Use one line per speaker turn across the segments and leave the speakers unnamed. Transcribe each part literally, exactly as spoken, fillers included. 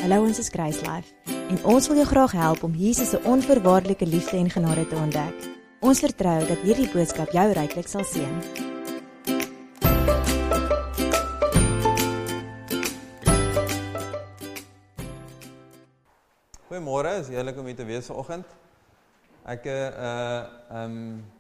Hallo, ons is Grace Life en ons wil jou graag help om Jesus se onvoorwaardelike liefde en genade te ontdek. Ons vertrou dat hierdie boodskap jou ryklik sal seën.
Goeiemôre, is heerlik om hier te wees vanoggend. Ek uh um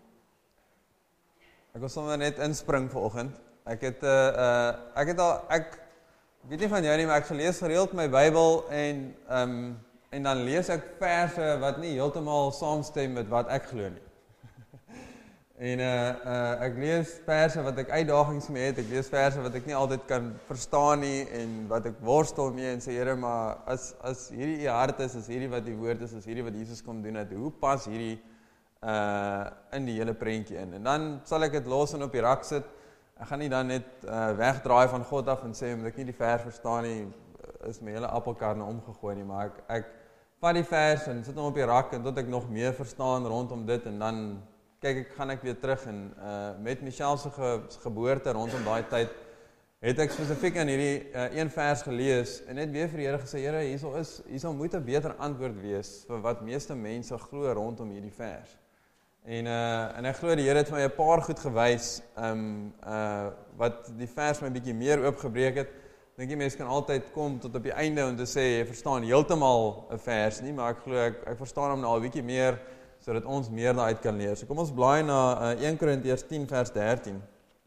ek wil sommer net inspring vanoggend. Ek het uh, uh ek het al ek Ek weet nie van jou nie, maar ek gelees gereeld my Bybel en um, en dan lees ek verse wat nie heeltemal saamstem met wat ek glo nie. en uh, uh, ek lees verse wat ek uitdagings mee het, ek lees verse wat ek nie altyd kan verstaan nie en wat ek worstel mee en sê, Here, maar as as hierdie u hart is, as hierdie wat die woord is, as hierdie wat Jesus kom doen het, hoe pas hierdie uh, in die hele prentjie in? En dan sal ek dit los en op die rak sit. Ek gaan nie dan net uh, wegdraai van God af en sê, omdat ek nie die vers verstaan nie, is my hele appelkar nou omgegooi nie, maar ek, ek vat die vers en sit hom op die rak en tot ek nog meer verstaan rondom dit en dan kyk ek, gaan ek weer terug en uh, met Michelle se ge, geboorte rondom daai tyd, het ek spesifiek aan hierdie uh, een vers gelees en net weer vir die Here gesê, Here, hierso is, hierso moet 'n beter antwoord wees vir wat meeste mense glo rondom hierdie vers. En uh, en ek glo die Here het my 'n paar goed gewys, um uh wat die vers my 'n bietjie meer oopgebreek het. Dink jy mense kan altyd kom tot op die einde om te sê jy verstaan heeltemal 'n vers nie, maar ek glo ek, ek verstaan hom nou al 'n bietjie meer sodat ons meer daaruit kan leer. So kom ons blaai na uh, een Korintiërs tien vers dertien.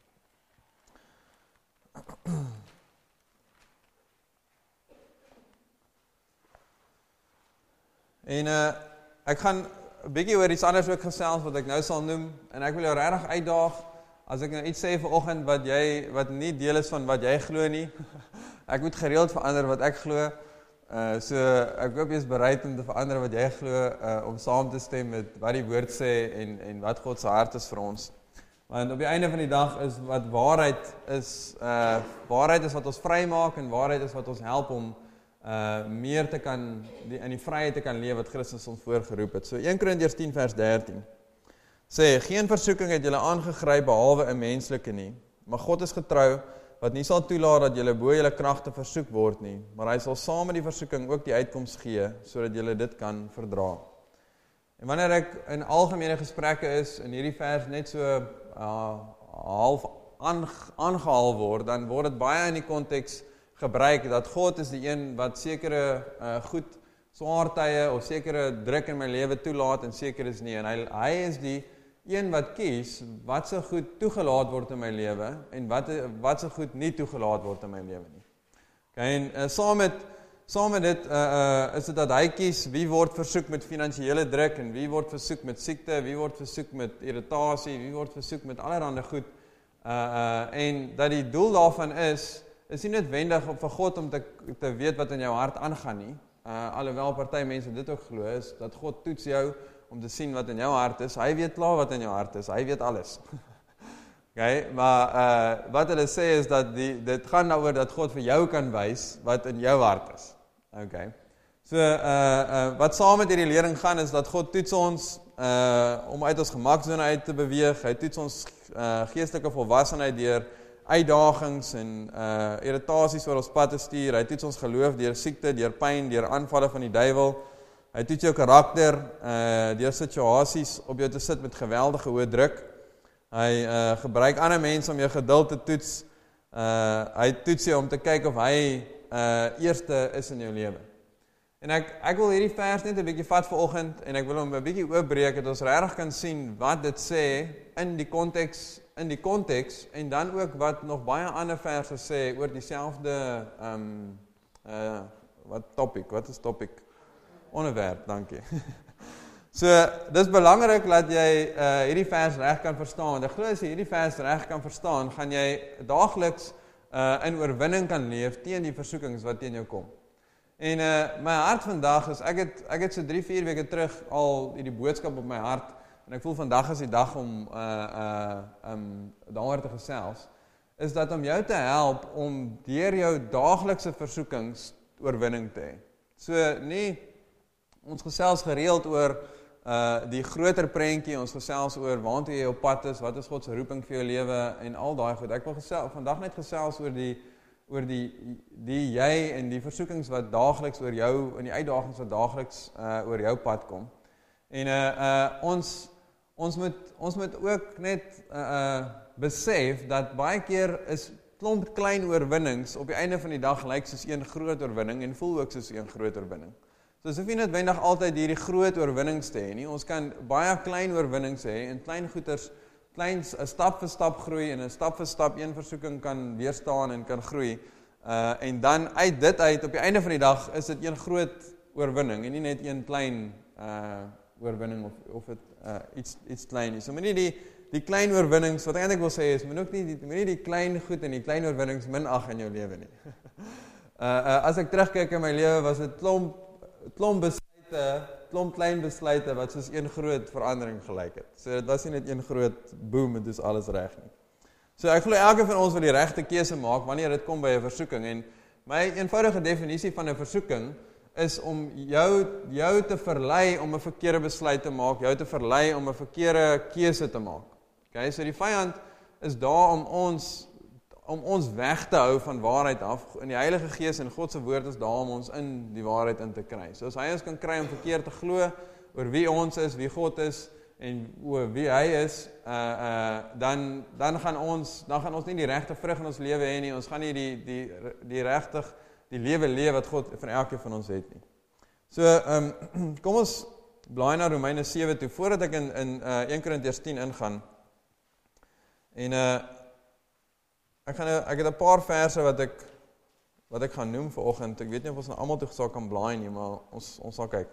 En uh ek gaan 'n bietjie oor iets anders ook gesels wat ek nou sal noem en ek wil jou regtig uitdaag as ek nou iets sê vanoggend wat jy wat nie deel is van wat jy glo nie. Ek moet gereeld verander wat ek glo. Uh so ek hoop jy is bereid om te verander wat jy glo uh, om saam te stem met wat die woord sê en en wat God se hart is vir ons. Want op die einde van die dag is wat waarheid is uh waarheid is wat ons vrymaak en waarheid is wat ons help om Uh, meer te kan, die, in die vryheid te kan leef wat Christus ons voorgeroep het. So een Korintiërs tien vers dertien sê, geen versoeking het julle aangegryp behalwe 'n menslike nie, maar God is getrou, wat nie sal toelaat dat julle bo julle kragte versoek word nie, maar hy sal saam met die versoeking ook die uitkoms gee, sodat julle dit kan verdra. En wanneer ek in algemene gesprekke is, en hierdie vers net so uh, half aangehaal word, dan word dit baie in die konteks gebruik, dat God is die een wat sekere uh, goed, swaar tye of sekere druk in my lewe toelaat en seker is nie. En hy, hy is die een wat kies wat so goed toegelaat word in my lewe en wat, wat so goed nie toegelaat word in my lewe nie. Okay, en uh, saam met, saam met dit uh, uh, is dit dat hy kies wie word versoek met finansiële druk en wie word versoek met siekte, wie word versoek met irritasie, wie word versoek met allerhande goed. Uh, uh, en dat die doel daarvan is, is nie noodwendig vir God om te, te weet wat in jou hart aangaan nie. Uh, alhoewel party mense dit ook glo is, dat God toets jou om te sien wat in jou hart is. Hy weet klaar wat in jou hart is, hy weet alles. Okay, maar uh, wat hulle sê is dat die, dit gaan daaroor dat God vir jou kan wys wat in jou hart is. Okay. So, uh, uh, wat saam met hierdie lering gaan is dat God toets ons uh, om uit ons gemaksone uit te beweeg. Hy toets ons uh, geestelike volwassenheid deur uitdagings en uh, irritasies oor ons pad te stuur. Hy toets ons geloof deur siekte, deur pyn, deur aanvalle van die duiwel. Hy toets jou karakter uh, deur situasies op jou te sit met geweldige hoë druk. Hy uh, gebruik ander mense om jou geduld te toets. Uh, hy toets jou om te kyk of hy uh, eerste is in jou lewe. En ek ek wil hierdie vers net 'n bietjie vat vanoggend en ek wil hom 'n bietjie oopbreek dat ons regtig kan sien wat dit sê in die konteks in die konteks en dan ook wat nog baie ander verse sê oor dieselfde um uh wat topic, wat is topic? Onderwerp, dankie. So, dis belangrik dat jy uh hierdie vers reg kan verstaan. Want ek glo as jy hierdie vers reg kan verstaan, gaan jy daagliks uh in oorwinning kan leef teen die versoekings wat teen jou kom. En uh my hart vandag is ek het ek het so drie vier weke terug al hierdie boodskap op my hart en ek voel vandag is die dag om uh uh um daaroor te gesels, is dat om jou te help om deur jou daaglikse versoekings oorwinning te hê. So nie ons gesels gereeld oor uh die groter prentjie, ons gesels oor waartoe jy op pad is, wat is God se roeping vir jou lewe en al daai goed. Ek wil gesels vandag net gesels oor die oor die, die jy en die versoekings wat daagliks oor jou, en die uitdagings wat daagliks uh, oor jou pad kom. En uh, uh, ons, ons, moet, ons moet ook net uh, uh, besef dat baie keer is klomp klein oorwinnings op die einde van die dag lyk soos een groot oorwinning en voel ook soos een groot oorwinning. So as hoef nie noodwendig altyd hierdie groot oorwinnings te hê nie. Ons kan baie klein oorwinnings hê en klein goeters, klein stap vir stap groei en 'n stap vir stap een versoeking kan weerstaan en kan groei. Uh, en dan uit dit uit op die einde van die dag is dit een groot oorwinning en nie net een klein uh, oorwinning of of dit uh, iets iets klein is. So moenie die die klein oorwinnings wat ek eintlik wil sê is moet ook nie die moenie die klein goed en die klein oorwinnings minag in jou lewe nie. uh, uh, as ek terugkyk in my lewe was dit klomp klomp besluite, klomp klein besluite wat soos een groot verandering gelyk het. So dit was nie net een groot boom en dis alles reg nie. So ek glo elke van ons wil die regte keuse maak wanneer dit kom by 'n versoeking en my eenvoudige definisie van 'n versoeking is om jou jou te verlei om 'n verkeerde besluit te maak, jou te verlei om 'n verkeerde keuse te maak. Okay, so die vyand is daar om ons om ons weg te hou van waarheid af. En die Heilige Gees en God se woord is daar om ons in die waarheid in te kry. So as hy ons kan kry om verkeerd te glo oor wie ons is, wie God is en oor wie hy is, uh uh dan dan gaan ons dan gaan ons nie die regte vrug in ons lewe hê nie. Ons gaan nie die die die regtig die lewe lewe wat God vir elkeen van ons het nie. So ehm um, kom ons blaai na Romeine sewe toe voordat ek in in uh, een Korintiërs tien ingaan. En uh ek gaan ek het 'n paar verse wat ek wat ek gaan noem vanoggend. Ek weet nie of ons nou almal toe sal kan blaai nie, maar ons ons sal kyk.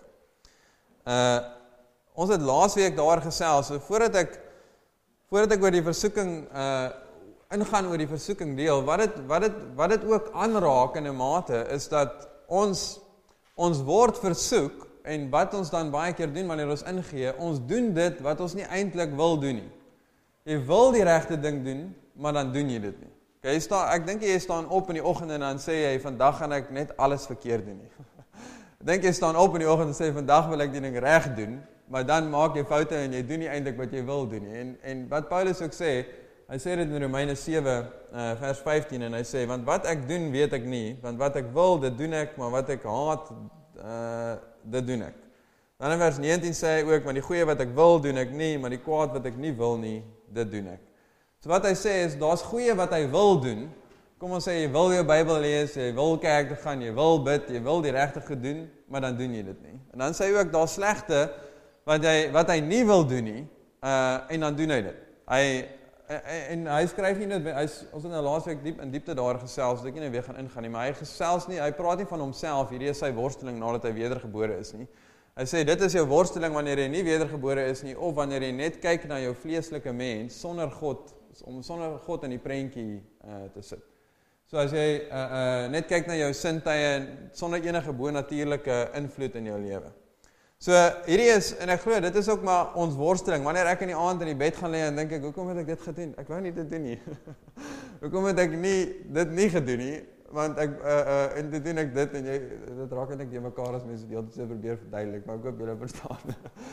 Uh ons het laasweek daar gesels, so voordat ek voordat ek oor die versoeking uh ingaan oor die versoeking deel, wat dit wat dit wat dit ook aanraak in 'n mate is dat ons ons word versoek en wat ons dan baie keer doen wanneer ons ingee, ons doen dit wat ons nie eintlik wil doen nie. Jy wil die regte ding doen, maar dan doen jy dit nie. Okay, jy staan, ek dink jy staan op in die oggend en dan sê jy vandag gaan ek net alles verkeerd doen nie. Ek dink jy staan op in die oggend en sê vandag wil ek die ding reg doen, maar dan maak jy foute en jy doen nie eintlik wat jy wil doen nie. En en wat Paulus ook sê, hy sê dit in Romeine sewe uh, vers vyftien en hy sê want wat ek doen weet ek nie, want wat ek wil dit doen ek, maar wat ek haat uh, dit doen ek. Dan in vers negentien sê hy ook, want die goeie wat ek wil doen ek nie, maar die kwaad wat ek nie wil nie, dit doen ek. So wat hy sê is, daar's goeie wat hy wil doen. Kom ons sê, jy wil jou Bybel lees, jy wil kerk toe gaan, jy wil bid, jy wil die regte goed doen, maar dan doen jy dit nie. En dan sê hy ook, daar's slegte wat hy wat hy nie wil doen nie, uh, en dan doen hy dit. Hy en, en hy skryf nie net, hy ons het nou laasweek diep in diepte daar gesels, dat ek nie weer gaan ingaan nie, maar hy gesels nie, hy praat nie van homself, hierdie is sy worsteling nadat hy wedergebore is nie. Hy sê, dit is jou worsteling wanneer jy nie wedergebore is nie, of wanneer jy net kyk na jou vleeslike mens, sonder God, om sonder God in die prentjie uh, te sit. So as jy uh, uh, net kyk na jou sintuie, sonder enige bonatuurlike invloed in jou lewe. So hierdie is, en ek glo, dit is ook maar ons worsteling, wanneer ek in die aand in die bed gaan lê en dink ek, hoekom het ek dit gedoen? Ek wou nie dit doen nie. Hoekom het ek nie, dit nie gedoen nie? Want ek, uh, uh, en dit doen ek dit, en jy, dit raak en ek die mekaar as mense die altyd probeer verduidelik, maar ek hoop julle verstaan.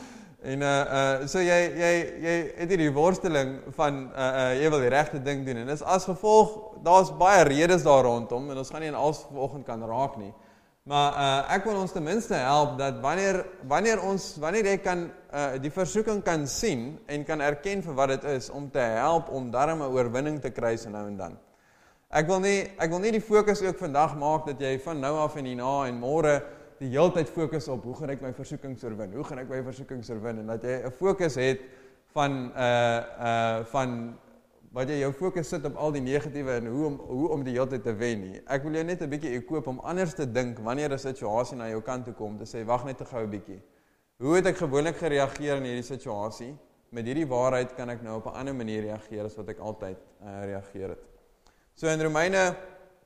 En uh, uh, so jy, jy, jy het hierdie worsteling van, uh, uh, jy wil die regte ding doen, en dis as gevolg, daar's baie redes daar rondom, en ons gaan nie in alles vanoggend kan raak nie, maar uh, ek wil ons ten minste help, dat wanneer, wanneer ons, wanneer jy kan, uh, die versoeking kan sien, en kan erken vir wat dit is, om te help, om daarom 'n oorwinning te kry so nou en dan. Ek wil nie, ek wil nie die fokus ook vandag maak, dat jy van nou af en hierna en môre, die hele tyd fokus op, hoe gaan ek my versoekings oorwin, hoe gaan ek my versoekings oorwin, en dat jy 'n fokus het van, uh, uh, van, wat jy jou fokus sit op al die negatiewe, en hoe om, hoe om die hele tyd te wen nie. Ek wil jou net 'n bietjie ekoop om anders te dink, wanneer 'n situasie na jou kant toe kom, te sê, wag net te gou 'n bietjie. Hoe het ek gewoonlik gereageer in hierdie situasie? Met hierdie waarheid kan ek nou op 'n ander manier reageer, as wat ek altyd uh, reageer het. So in Romeine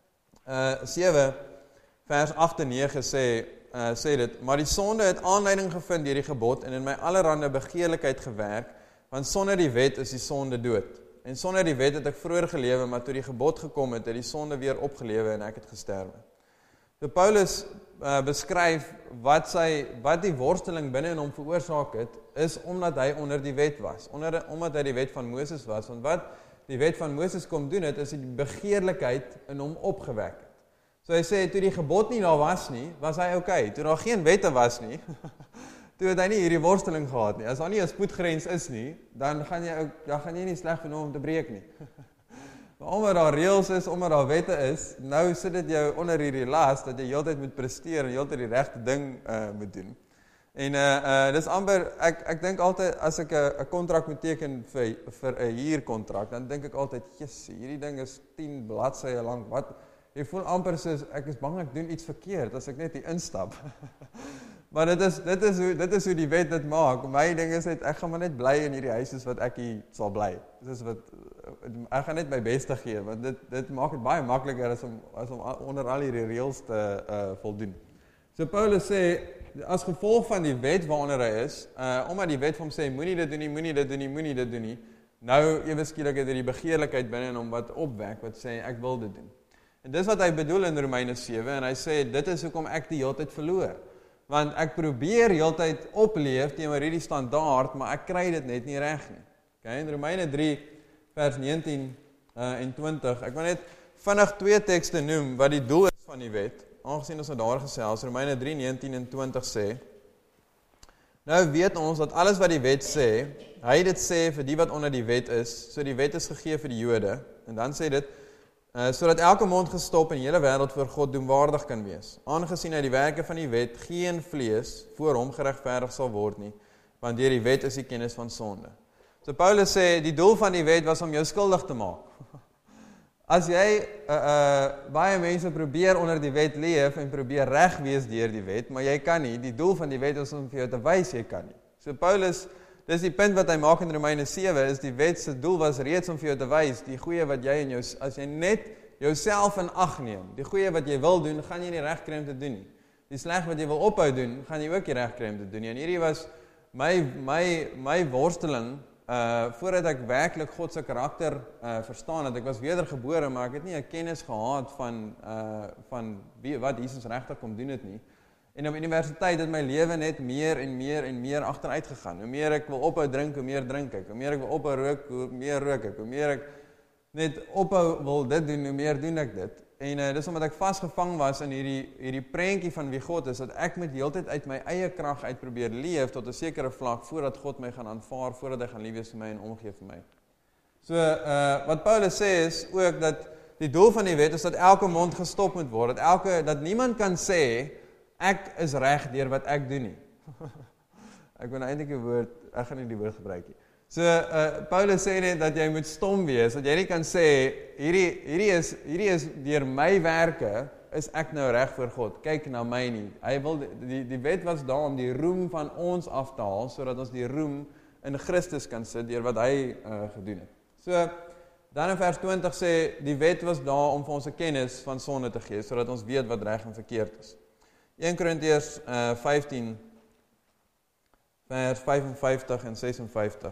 uh, sewe, vers agt en nege sê, uh, sê dit, maar die sonde het aanleiding gevind deur die gebod en in my allerhande begeerlikheid gewerk, want sonder die wet is die sonde dood. En sonder die wet het ek vroeër gelewe, maar toe die gebod gekom het, het die sonde weer opgelewe en ek het gesterwe. So Paulus uh, beskryf wat sy wat die worsteling binne in hom veroorsaak het, is omdat hy onder die wet was, onder omdat hy die wet van Moses was. Want wat die wet van Moses kom doen het, is die begeerlikheid in hom opgewek het. So hy sê, toe die gebod nie daar was nie, was hy okay. Toe daar geen wette was nie, toe het hy nie hierdie worsteling gehad nie. As daar nie 'n spoedgrens is nie, dan gaan jy ook, dan gaan jy nie sleg vind om te breek nie. Maar omdat daar reëls is, omdat daar wette is, nou sit dit jou onder hierdie las, dat jy heeltyd moet presteer en heeltyd die regte ding uh, moet doen. En uh, uh, dis amper, ek, ek dink altyd, as ek 'n kontrak moet teken vir, vir 'n huurkontrak, dan dink ek altyd, jessie, hierdie ding is tien bladsye lank, wat, jy voel amper soos, ek is bang ek doen iets verkeerd, as ek net hier instap. Maar dit is, dit is hoe, dit is hoe die wet dit maak. My ding is net, ek gaan maar net bly in hierdie huis, soos wat ek hier sal bly. Dis wat, ek gaan net my beste gee, want dit, dit maak het baie makliker as om, as om onder al hierdie reëls te uh, voldoen. So Paulus sê, as gevolg van die wet waaronder hy is, uh, omdat die wet vir hom sê, moenie dit doen nie, moenie dit doen nie, moenie dit doen nie, nou ewe skielik het hy die begeerlikheid binne in hom wat opwek, wat sê, ek wil dit doen. En dis wat hy bedoel in Romeine sewe, en hy sê, dit is hoekom ek die hele tyd verloor. Want ek probeer heeltyd opleef teenoor hierdie standaard, maar ek kry dit net nie reg nie. Okay, in Romeine drie, vers negentien uh, en twintig, ek wil net vinnig twee tekste noem, wat die doel is van die wet, aangesien ons nou daar gesels, Romeine drie, negentien en twintig sê, nou weet ons dat alles wat die wet sê, hy dit sê vir die wat onder die wet is, so die wet is gegee vir die Jode, en dan sê dit, Uh, sodat elke mond gestop en die hele wêreld voor God doenwaardig kan wees, aangesien uit die werke van die wet geen vlees voor hom geregverdig sal word nie, want deur die wet is die kennis van sonde. So Paulus sê, die doel van die wet was om jou skuldig te maak. As jy, uh, uh, baie mense probeer onder die wet leef en probeer reg wees deur die wet, maar jy kan nie, die doel van die wet is om vir jou te wys jy kan nie. So Paulus, dis die punt wat hy maak in Romeine sewe, is die wet se doel was reeds om vir jou te wys, die goeie wat jy in jou, as jy net jouself in ag neem, die goeie wat jy wil doen, gaan jy nie reg kry om te doen nie. Die sleg wat jy wil ophou doen, gaan jy ook nie reg kry om te doen nie. En hierdie was my, my, my worsteling, uh, voordat ek werklik God se karakter uh, verstaan het. Ek was wedergebore, maar ek het nie 'n kennis gehad van, uh, van wie, wat Jesus regtig kom doen het nie. En op universiteit het my lewe net meer en meer en meer agteruit gegaan. Hoe meer ek wil ophou drink, hoe meer drink ek. Hoe meer ek wil ophou rook, hoe meer rook ek. Hoe meer ek net ophou wil dit doen, hoe meer doen ek dit. En uh, dis omdat ek vasgevang was in hierdie hierdie prentjie van wie God is, dat ek met heeltyd uit my eie krag uit probeer leef tot 'n sekere vlak voordat God my gaan aanvaar, voordat hy gaan lief wees vir my en omgee vir my. So uh, wat Paulus sê is ook dat die doel van die wet is dat elke mond gestop moet word, dat elke dat niemand kan sê ek is reg deur wat ek doen nie. Ek wil nou eintlik 'n woord, ek gaan nie die woord gebruik nie. So uh, Paulus sê net dat jy moet stom wees, dat jy nie kan sê hierdie hierdie is hierdie is deur my werke is ek nou reg voor God. Kyk na my nie. Hy wil die die wet was daar om die roem van ons af te haal sodat ons die roem in Christus kan sit deur wat hy uh, gedoen het. So dan in vers twintig sê die wet was daar om vir ons 'n kennis van sonde te gee sodat ons weet wat reg en verkeerd is. Eerste Korintiërs uh, vyftien vers vyf en vyftig en ses en vyftig.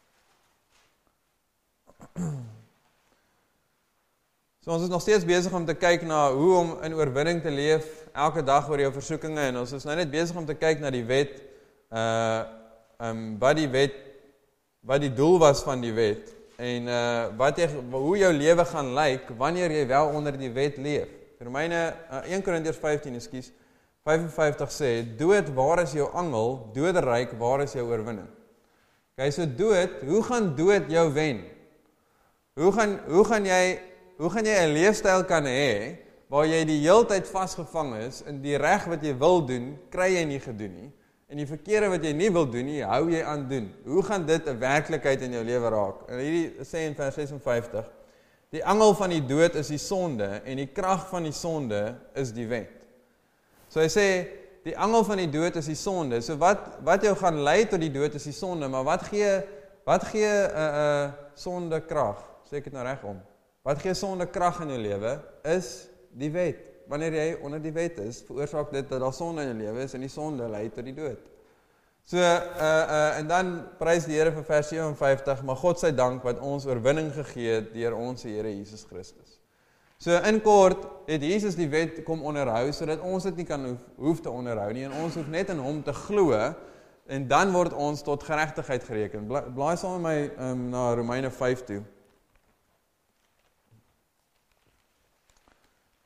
So ons is nog steeds besig om te kyk na hoe om in oorwinning te leef elke dag oor jou versoekinge en ons is nou net besig om te kyk na die wet, uh, um, wat die wet, wat die doel was van die wet en uh, wat jy, hoe jou lewe gaan lyk wanneer jy wel onder die wet leef. Romeine uh, Eerste Korintiërs vyftien, ekskuus, vyf en vyftig sê, dood, waar is jou angel? Doderyk, waar is jou oorwinning? Okay, so dood, hoe gaan dood jou wen? Hoe gaan, hoe gaan jy, hoe gaan jy 'n leefstyl kan hê, waar jy die heeltyd vasgevang is, en die reg wat jy wil doen, kry jy nie gedoen nie, en die verkeerde wat jy nie wil doen nie, hou jy aan doen. Hoe gaan dit 'n werklikheid in jou lewe raak? En hierdie sê in vers ses en vyftig, die angel van die dood is die sonde, en die krag van die sonde is die wet. So hy sê, die angel van die dood is die sonde. So wat, wat jou gaan lei tot die dood is die sonde, maar wat gee, wat gee uh, uh, sonde krag? Sê ek het nou reg om. Wat gee sonde krag in jou lewe? Is die wet. Wanneer jy onder die wet is, veroorsaak dit dat daar sonde in jou lewe is, en die sonde lei tot die dood. So, uh, uh, en dan prys die Here vir vers vyf en vyftig, maar God sy dank wat ons oorwinning gegee het deur ons Here Jesus Christus. So in kort het Jesus die wet kom onderhou, sodat ons dit nie kan hoef, hoef te onderhou nie, en ons hoef net in hom te glo, en dan word ons tot geregtigheid gereken. Bla, blaai saam met my um, na Romeine vyf toe.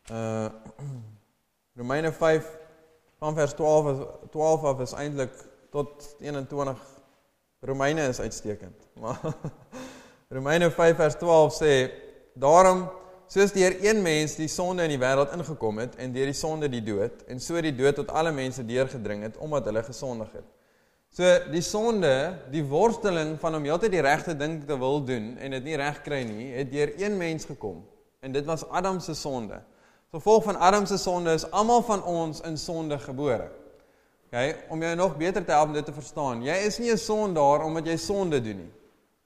Uh, Romeine vyf, van vers twaalf, twaalf af is eintlik tot eenentwintig. Romeine is uitstekend. Maar Romeine vyf vers twaalf sê, daarom, soos deur een mens die sonde in die wêreld ingekom het, en deur die sonde die dood, en so die dood tot alle mense deurgedring het, omdat hulle gesondig het. So, die sonde, die worsteling van om heeltyd die regte ding te wil doen, en dit nie reg kry nie, het deur een mens gekom, en dit was Adam se sonde. Gevolg van Adam se sonde is almal van ons in sonde gebore. Okay, om jou nog beter te help om dit te verstaan, jy is nie 'n sondaar omdat jy sonde doen nie.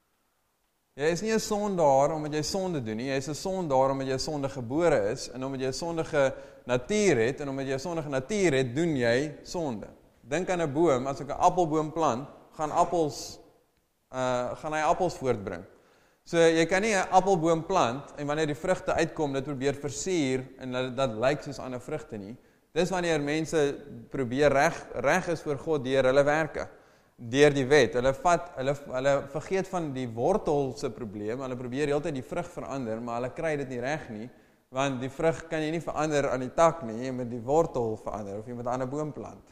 Jy is nie 'n sondaar omdat jy sonde doen nie, jy is 'n sondaar omdat jy sonde gebore is, en omdat jy 'n sondige natuur het, en omdat jy 'n sondige natuur het, doen jy sonde. Dink aan 'n boom, as ek 'n appelboom plant, gaan appels, uh, gaan hy appels voortbring. So, jy kan nie 'n appelboom plant, en wanneer die vrugte uitkom, dit probeer versier, en dat, dat lyk soos ander vrugte nie. Dis wanneer mense probeer reg, reg is voor God deur hulle werke, deur die wet. Hulle vat, hulle, hulle vergeet van die wortel se probleem, hulle probeer heeltyd die vrug verander, maar hulle kry dit nie reg nie, want die vrug kan jy nie verander aan die tak nie, jy moet die wortel verander, of jy moet 'n ander boom plant.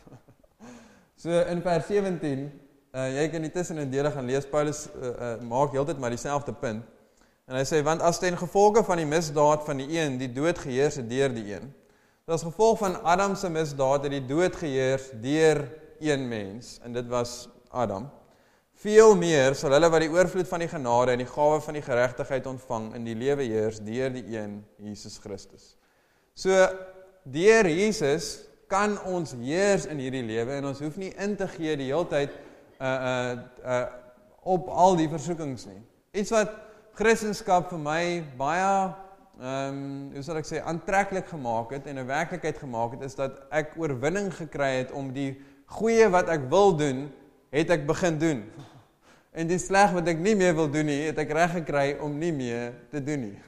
So in vers sewentien, uh, jy kan die tussen in dele gaan lees, Paulus uh, uh, maak heeltyd maar dieselfde punt, en hy sê, want as ten gevolge van die misdaad van die een, die dood geheers het deur die een, as gevolg van Adam se misdaad het die dood geheers deur een mens, en dit was Adam. Veel meer sal hulle wat die oorvloed van die genade en die gawe van die geregtigheid ontvang in die lewe heers deur die een, Jesus Christus. So, deur Jesus kan ons heers in hierdie lewe, en ons hoef nie in te gee die hele tyd uh, uh, uh, op al die versoekings nie. Iets wat Christendom vir my baie Um, hoe sal ek sê, aantreklik gemaak het en 'n werklikheid gemaak het, is dat ek oorwinning gekry het om die goeie wat ek wil doen, het ek begin doen. En die sleg wat ek nie meer wil doen nie, het ek reg gekry om nie meer te doen nie.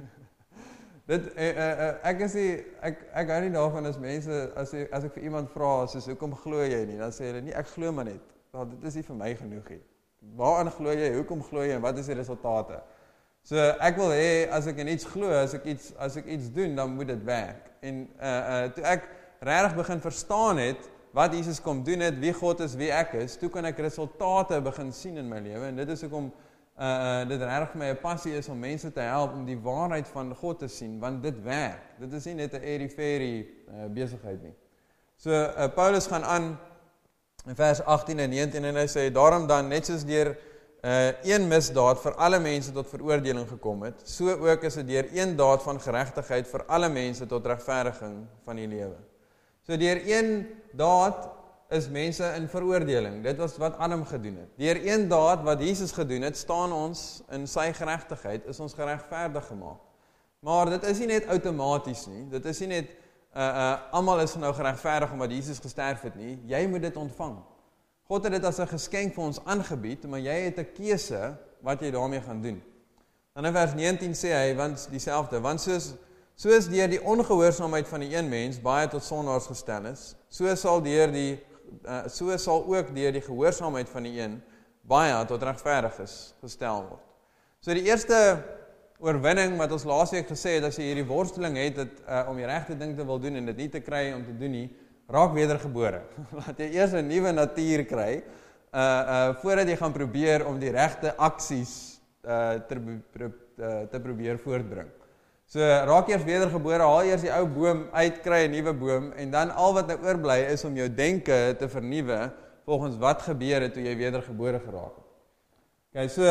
Dit, uh, uh, ek is nie, ek, ek hou nie daarvan as mense, as, as ek vir iemand vra, soos, hoekom glo jy nie? Dan sê hulle, nie, ek glo maar net. Nou, dit is nie vir my genoeg nie. Waaraan glo jy, hoekom glo jy, en wat is die resultate? So ek wil hê, as ek in iets glo, as ek iets, as ek iets doen, dan moet dit werk. En uh, uh, toe ek regtig begin verstaan het, wat Jesus kom doen het, wie God is, wie ek is, toe kan ek resultate begin sien in my lewe, en dit is ook om, uh, uh, dit regtig vir my 'n passie is om mense te help, om die waarheid van God te sien, want dit werk. Dit is nie net 'n airy-fairy uh, besigheid nie. So, uh, Paulus gaan aan, in vers agttien en negentien, en hy sê, daarom dan, net soos deur Uh, een misdaad vir alle mense tot veroordeling gekom het, so ook is dit deur een daad van geregtigheid vir alle mense tot regverdiging van die lewe. So deur een daad is mense in veroordeling. Dit was wat Adam gedoen het. Deur een daad wat Jesus gedoen het, staan ons in sy geregtigheid, is ons geregverdig gemaak. Maar dit is nie net outomaties nie. Dit is nie net uh, uh, almal is nou geregverdig omdat Jesus gesterf het nie. Jy moet dit ontvang. God het dit as 'n geskenk vir ons aangebied, maar jy het 'n keuse wat jy daarmee gaan doen. Dan in vers negentien sê hy, want dieselfde, want soos, soos deur die ongehoorsaamheid van die een mens baie tot sondaars gestel is, so sal, deur die, uh, so sal ook deur die gehoorsaamheid van die een baie tot regverdiges gestel word. So die eerste oorwinning wat ons laasweek gesê het, as jy hierdie worsteling het, het uh, om die regte ding te wil doen en dit nie te kry om te doen nie, raak wedergebore. Laat jy eers 'n nuwe natuur kry, uh, uh, voordat jy gaan probeer om die regte aksies uh, te, pro, uh, te probeer voortbring. So, raak eers wedergebore, haal eers die ou boom uit, kry 'n nuwe boom, en dan al wat nou oorbly is om jou denke te vernuwe, volgens wat gebeur het toe jy wedergebore geraak het. Okay, so,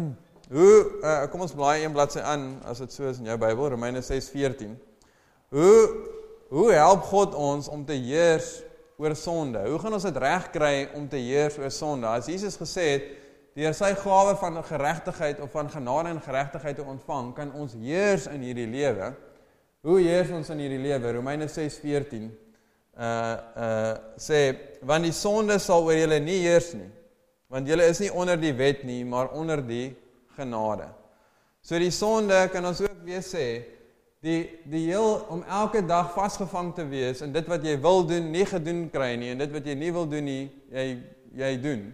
hoe, uh, kom ons blaai een bladsy aan, as dit so is in jou Bybel, Romeine ses veertien. Hoe, Hoe help God ons om te heers oor sonde? Hoe gaan ons dit reg kry om te heers oor sonde? As Jesus gesê het, deur sy gawe van geregtigheid of van genade en geregtigheid te ontvang, kan ons heers in hierdie lewe. Hoe heers ons in hierdie lewe? Romeine ses veertien uh, uh, sê, want die sonde sal oor julle nie heers nie, want julle is nie onder die wet nie, maar onder die genade. So die sonde kan ons ook weer sê, Die, die heel, om elke dag vasgevang te wees, en dit wat jy wil doen, nie gedoen kry nie, en dit wat jy nie wil doen nie, jy, jy doen.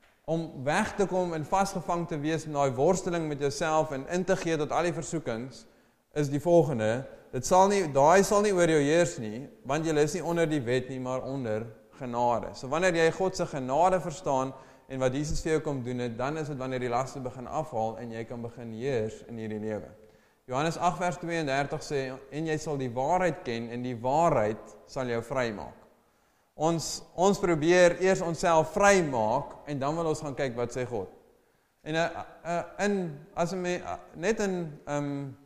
Om weg te kom en vasgevang te wees met daai worsteling met jouself, en in te gee tot al die versoekings, is die volgende, dit sal nie, daai sal nie oor jou heers nie, want jy is nie onder die wet nie, maar onder genade. So wanneer jy God se genade verstaan, en wat Jesus vir jou kom doen het, dan is dit wanneer die laste begin afhaal, en jy kan begin heers in hierdie lewe. Johannes agt vers tweeëndertig sê, en jy sal die waarheid ken, en die waarheid sal jou vrymaak. Ons, ons probeer eers onsself vrymaak, en dan wil ons gaan kyk wat sê God. En uh, uh, in, as my, uh, net in, um,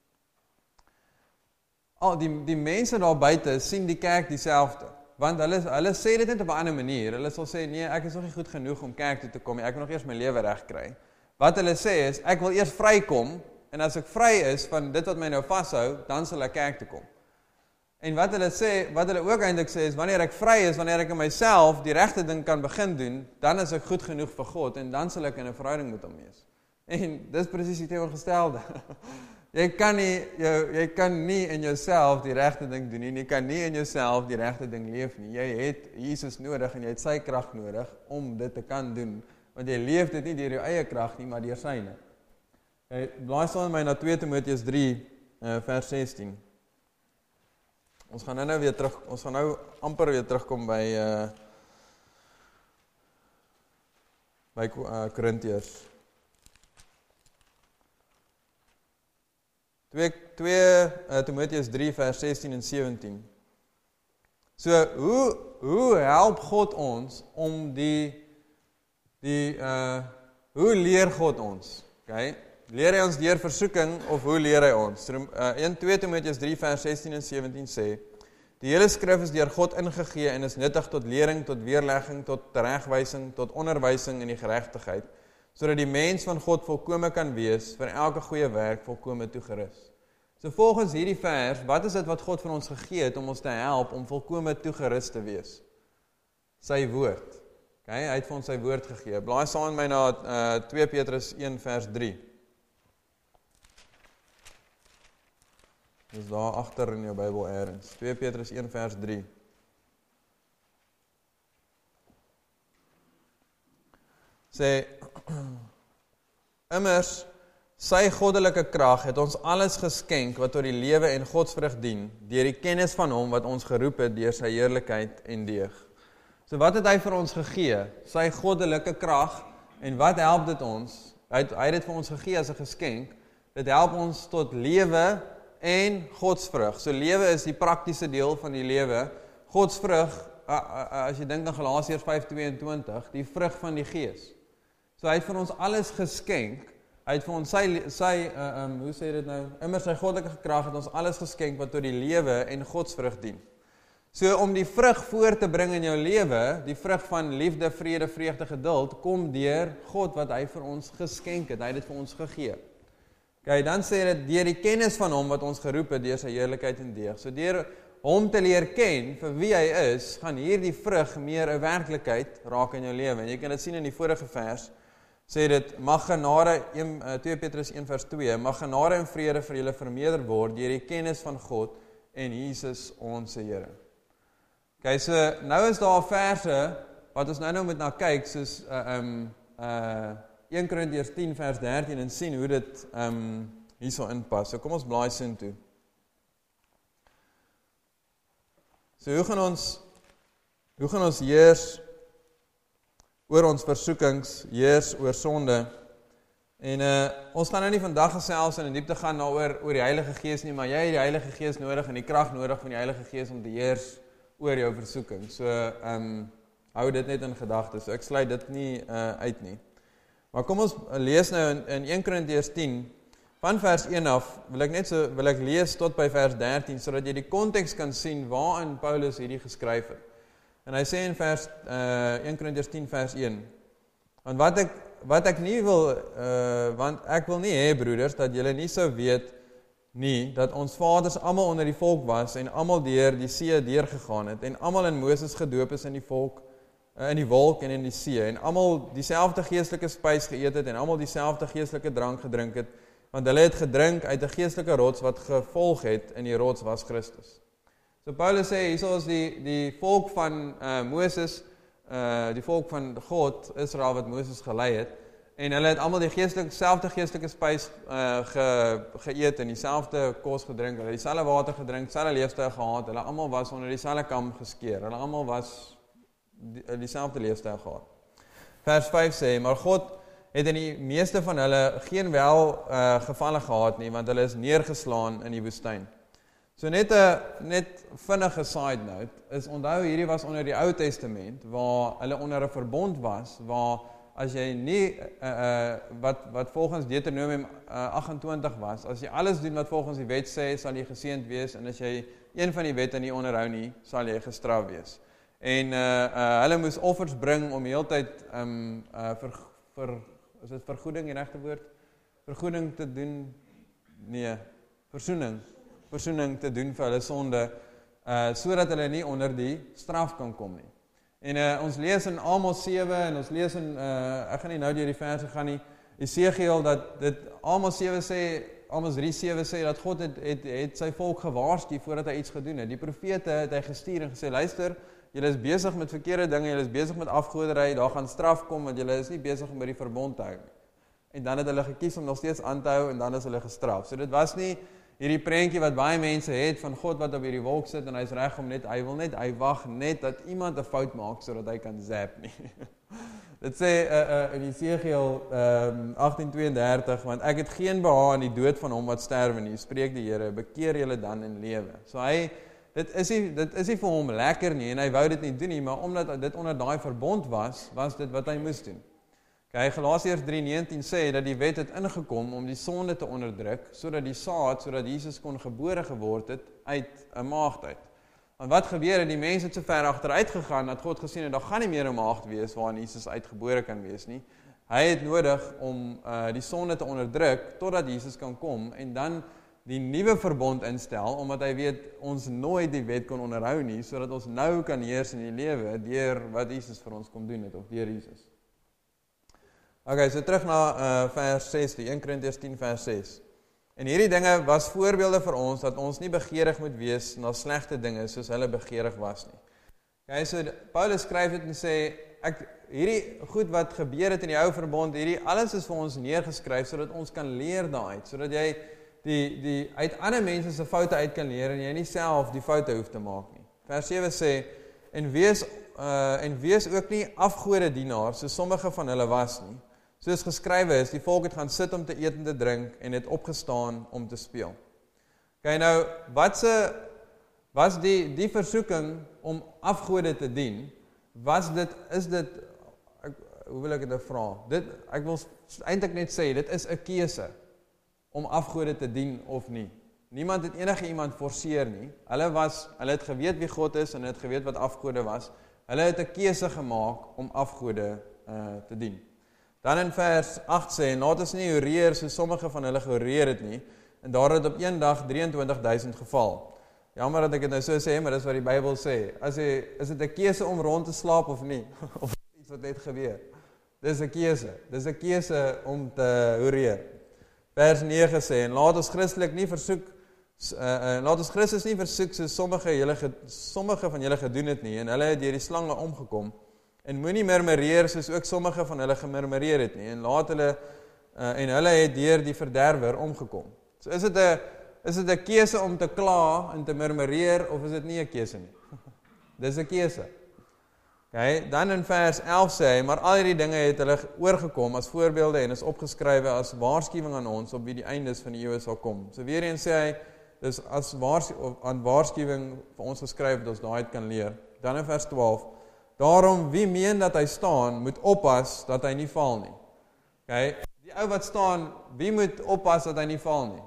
al die, die mense daar buite sien die kerk dieselfde. Want hulle, hulle sê dit net op 'n ander manier. Hulle sal sê, nee, ek is nog nie goed genoeg om kerk toe te kom, ek wil nog eers my lewe reg kry. Wat hulle sê is, ek wil eers vrykom, en as ek vry is van dit wat my nou vashou, dan sal ek kerk toe kom. En wat hulle sê, wat hulle ook eintlik sê is, wanneer ek vry is, wanneer ek in myself die regte ding kan begin doen, dan is ek goed genoeg vir God, en dan sal ek in 'n verhouding met hom wees. En dis presies die teenoorgestelde. Jy kan nie, jy, jy kan nie in jouself die regte ding doen nie, jy kan nie in jouself die regte ding leef nie. Jy het Jesus nodig, en jy het sy krag nodig, om dit te kan doen, want jy leef dit nie deur jou eie krag nie, maar deur syne. Jy blaai saam met my na twee Timoteus drie, uh, vers sestien. Ons gaan nou nou weer terug, ons gaan nou amper weer terugkom by, uh, by uh, Korintiërs. twee uh, Timoteus drie vers sestien en sewentien. So, hoe, hoe help God ons om die, die uh, hoe leer God ons? Okay? Leer hy ons deur versoeking, of hoe leer hy ons? Uh, in twee Timoteus drie vers sestien en sewentien sê, die hele skrif is deur God ingegee en is nuttig tot lering, tot weerlegging, tot teregwysing, tot onderwysing in die geregtigheid, sodat die mens van God volkome kan wees, vir elke goeie werk volkome toegerus. So volgens hierdie vers, wat is dit wat God vir ons gegee het om ons te help om volkome toegerus te wees? Sy woord. Okay, hy het vir ons sy woord gegee. Blaai saam met my na uh, twee Petrus een vers drie. Dis daar agter in jou Bybel eers. twee Petrus een vers drie. Sê, immers, sy goddelike krag het ons alles geskenk wat tot die lewe en godsvrug dien, deur die kennis van hom wat ons geroep het deur sy heerlikheid en deeg. So wat het hy vir ons gegee? Sy goddelike krag, en wat help dit ons? Hy het, hy het dit vir ons gegee as 'n geskenk. Dit help ons tot lewe en godsvrug. So lewe is die praktiese deel van die lewe. Godsvrug, as jy dink aan Galasiërs vyf tweeëntwintig, die vrug van die Gees. So hy het vir ons alles geskenk. Hy het vir ons sy, sy uh, um, hoe sê dit nou, immer sy goddelike krag het ons alles geskenk wat tot die lewe en godsvrug dien. So om die vrug voor te bring in jou lewe, die vrug van liefde, vrede, vreugde, geduld, kom deur God wat hy vir ons geskenk het. Hy het dit vir ons gegee. Okay, dan sê dit, deur die kennis van hom wat ons geroep het, deur sy heerlikheid en deeg. So deur hom te leer ken vir wie hy is, gaan hierdie vrug meer 'n werklikheid raak in jou lewe. En jy kan dit sien in die vorige vers, sê dit, mag genade, twee Petrus een vers twee, mag genade en vrede vir julle vermeerder word deur die kennis van God en Jesus ons Here. Okay, so nou is daar verse wat ons nou nou moet na kyk, soos uh, um, uh, een Korintiërs tien vers dertien en sien hoe dit um, hierso inpas. So kom ons blaai sin toe. So hoe gaan ons hoe gaan ons heers oor ons versoekings, heers oor sonde? En uh, ons gaan nou nie vandag gesels en in diepte gaan na oor, oor die Heilige Gees nie, maar jy het die Heilige Gees nodig en die krag nodig van die Heilige Gees om te heers oor jou versoeking. So um, hou dit net in gedagte. So ek sluit dit nie uh, uit nie. Maar kom ons lees nou in, in een Korintiërs tien, van vers een af, wil ek net so, wil ek lees tot by vers dertien, sodat jy die konteks kan sien waarin Paulus hierdie geskryf het. En hy sê in vers, uh, een Korintiërs tien vers een, want wat ek, wat ek nie wil, uh, want ek wil nie hê, broeders, dat julle nie sou weet nie, dat ons vaders almal onder die volk was, en almal deur die see deurgegaan het, en almal in Moses gedoop is in die volk, in die wolk en in die see, en almal dieselfde geestelike spys geëet het, en almal dieselfde geestelike drank gedrink het, want hulle het gedrink uit 'n geestelike rots wat gevolg het, en die rots was Christus. So Paulus sê, hier is die, die volk van uh, Moses, uh, die volk van God, Israel wat Moses gelei het, En hulle het almal die geestelike, selfde geestelike spys uh, ge, geëet en dieselfde kos gedrink, hulle het dieselfde water gedrink, dieselfde leefstyl gehad, hulle almal was onder dieselfde kam geskeer, hulle almal was die, dieselfde leefstyl gehad. Vers vyf sê, maar God het in die meeste van hulle geen wel uh, gevalle gehad nie, want hulle is neergeslaan in die woestyn. So net 'n net vinnige side note, is onthou hierdie was onder die Ou Testament, waar hulle onder 'n verbond was, waar as jy nie, uh, uh, wat, wat volgens Deuteronomium uh, agt-en-twintig was, as jy alles doen wat volgens die wet sê, sal jy geseënd wees, en as jy een van die wette nie onderhou nie, sal jy gestraf wees. En uh, uh, hulle moes offers bring om die hele tyd, um, uh, vir, vir, is dit vergoeding die regte woord? Vergoeding te doen, nee, versoening, versoening te doen vir hulle sonde, uh, sodat hulle nie onder die straf kan kom nie. En uh, ons lees in Amos sewe, en ons lees in, uh, ek gaan nie nou deur die verse gaan nie, Esegiel, dat dit Amos sewe sê, Amos drie sewe sê, dat God het, het, het sy volk gewaarsku voordat hy iets gedoen het. Die profete het hy gestuur en gesê, luister, julle is besig met verkeerde dinge, julle is besig met afgoderry, daar gaan straf kom, want julle is nie besig om by die verbond te hou. En dan het hulle gekies om nog steeds aan te hou, en dan is hulle gestraf. So dit was nie hierdie prentjie wat baie mense het, van God wat op hierdie wolk sit, en hy is reg om net, hy wil net, hy wag net, dat iemand 'n fout maak, sodat hy kan zap nie. Dit sê uh, uh, in Esegiel um, agtien tweeëndertig, want ek het geen behaag in die dood van hom wat sterwe nie, spreek die Here, bekeer julle dan in lewe. So hy, dit is nie, dit is nie vir hom lekker nie, en hy wou dit nie doen nie, maar omdat dit onder daai verbond was, was dit wat hy moes doen. Okay, Galasiërs drie negentien sê dat die wet het ingekom om die sonde te onderdruk, sodat die saad, sodat Jesus kon gebore geword het uit 'n maagd uit. Want wat gebeur het, die mense het so ver agteruit gegaan, dat God gesien het, daar gaan nie meer 'n maagd wees waarin Jesus uitgebore kan wees nie. Hy het nodig om uh, die sonde te onderdruk, totdat Jesus kan kom, en dan die nuwe verbond instel, omdat hy weet, ons nooit die wet kon onderhou nie, sodat ons nou kan heers in die lewe, deur wat Jesus vir ons kom doen het, of deur Jesus. Ok, so terug na uh, vers ses, die eerste Korintiërs tien vers ses. En hierdie dinge was voorbeelde vir ons, dat ons nie begeerig moet wees na slegte dinge, soos hulle begeerig was nie. Ok, so Paulus skryf dit en sê, ek, hierdie goed wat gebeur het in die ou verbond, hierdie alles is vir ons neergeskryf, sodat ons kan leer daaruit, sodat jy die, die uit ander mense se foute uit kan leer, en jy nie self die foute hoef te maak nie. Vers sewe sê, en wees, uh, en wees ook nie afgode dienaars, so sommige van hulle was nie. Soos geskrywe is, die volk het gaan sit om te eet en te drink, en het opgestaan om te speel. Kijk nou, wat se, was die, die versoeking om afgode te dien, was dit, is dit, ek, hoe wil ek dit vra? Dit, ek wil eintlik net sê, dit is 'n keuse, om afgode te dien of nie. Niemand het enige iemand forceer nie. Hulle was, hulle het geweet wie God is, en hulle het geweet wat afgode was. Hulle het 'n keuse gemaak om afgode uh, te dien. Dan in vers agt sê, en laat ons nie horeer soos sommige van hulle gehoreer het nie, en daar het op een dag drieëntwintig duisend geval. Jammer dat ek dit nou so sê, maar dis wat die Bybel sê. As jy, is dit 'n keuse om rond te slaap of nie? Of iets wat net gebeur? Dis 'n keuse. Dis 'n keuse om te horeer. Vers nege sê, en laat ons Christelik nie versoek, uh, uh, laat ons Christus nie versoek soos sommige, julle, sommige van julle gedoen het nie, en hulle het deur die slange omgekom. En moenie murmureer soos ook sommige van hulle gemurmureer het nie, en laat hulle, uh, en hulle het deur die verderwer omgekom. So is dit 'n is dit 'n keuse om te kla en te murmureer, of is dit nie 'n keuse nie? Dis 'n keuse. Okay, dan in vers elf sê hy, maar al hierdie dinge het hulle oorgekom as voorbeelde en is opgeskrywe as waarskuwing aan ons op wie die eindes van die eeue sal kom. So weer eens sê hy, dis as waarsku, aan waarskuwing vir ons geskryf dat ons daai kan leer. Dan in vers twaalf, daarom wie meen dat hy staan, moet oppas dat hy nie val nie. Okay, die ou wat staan, wie moet oppas dat hy nie val nie?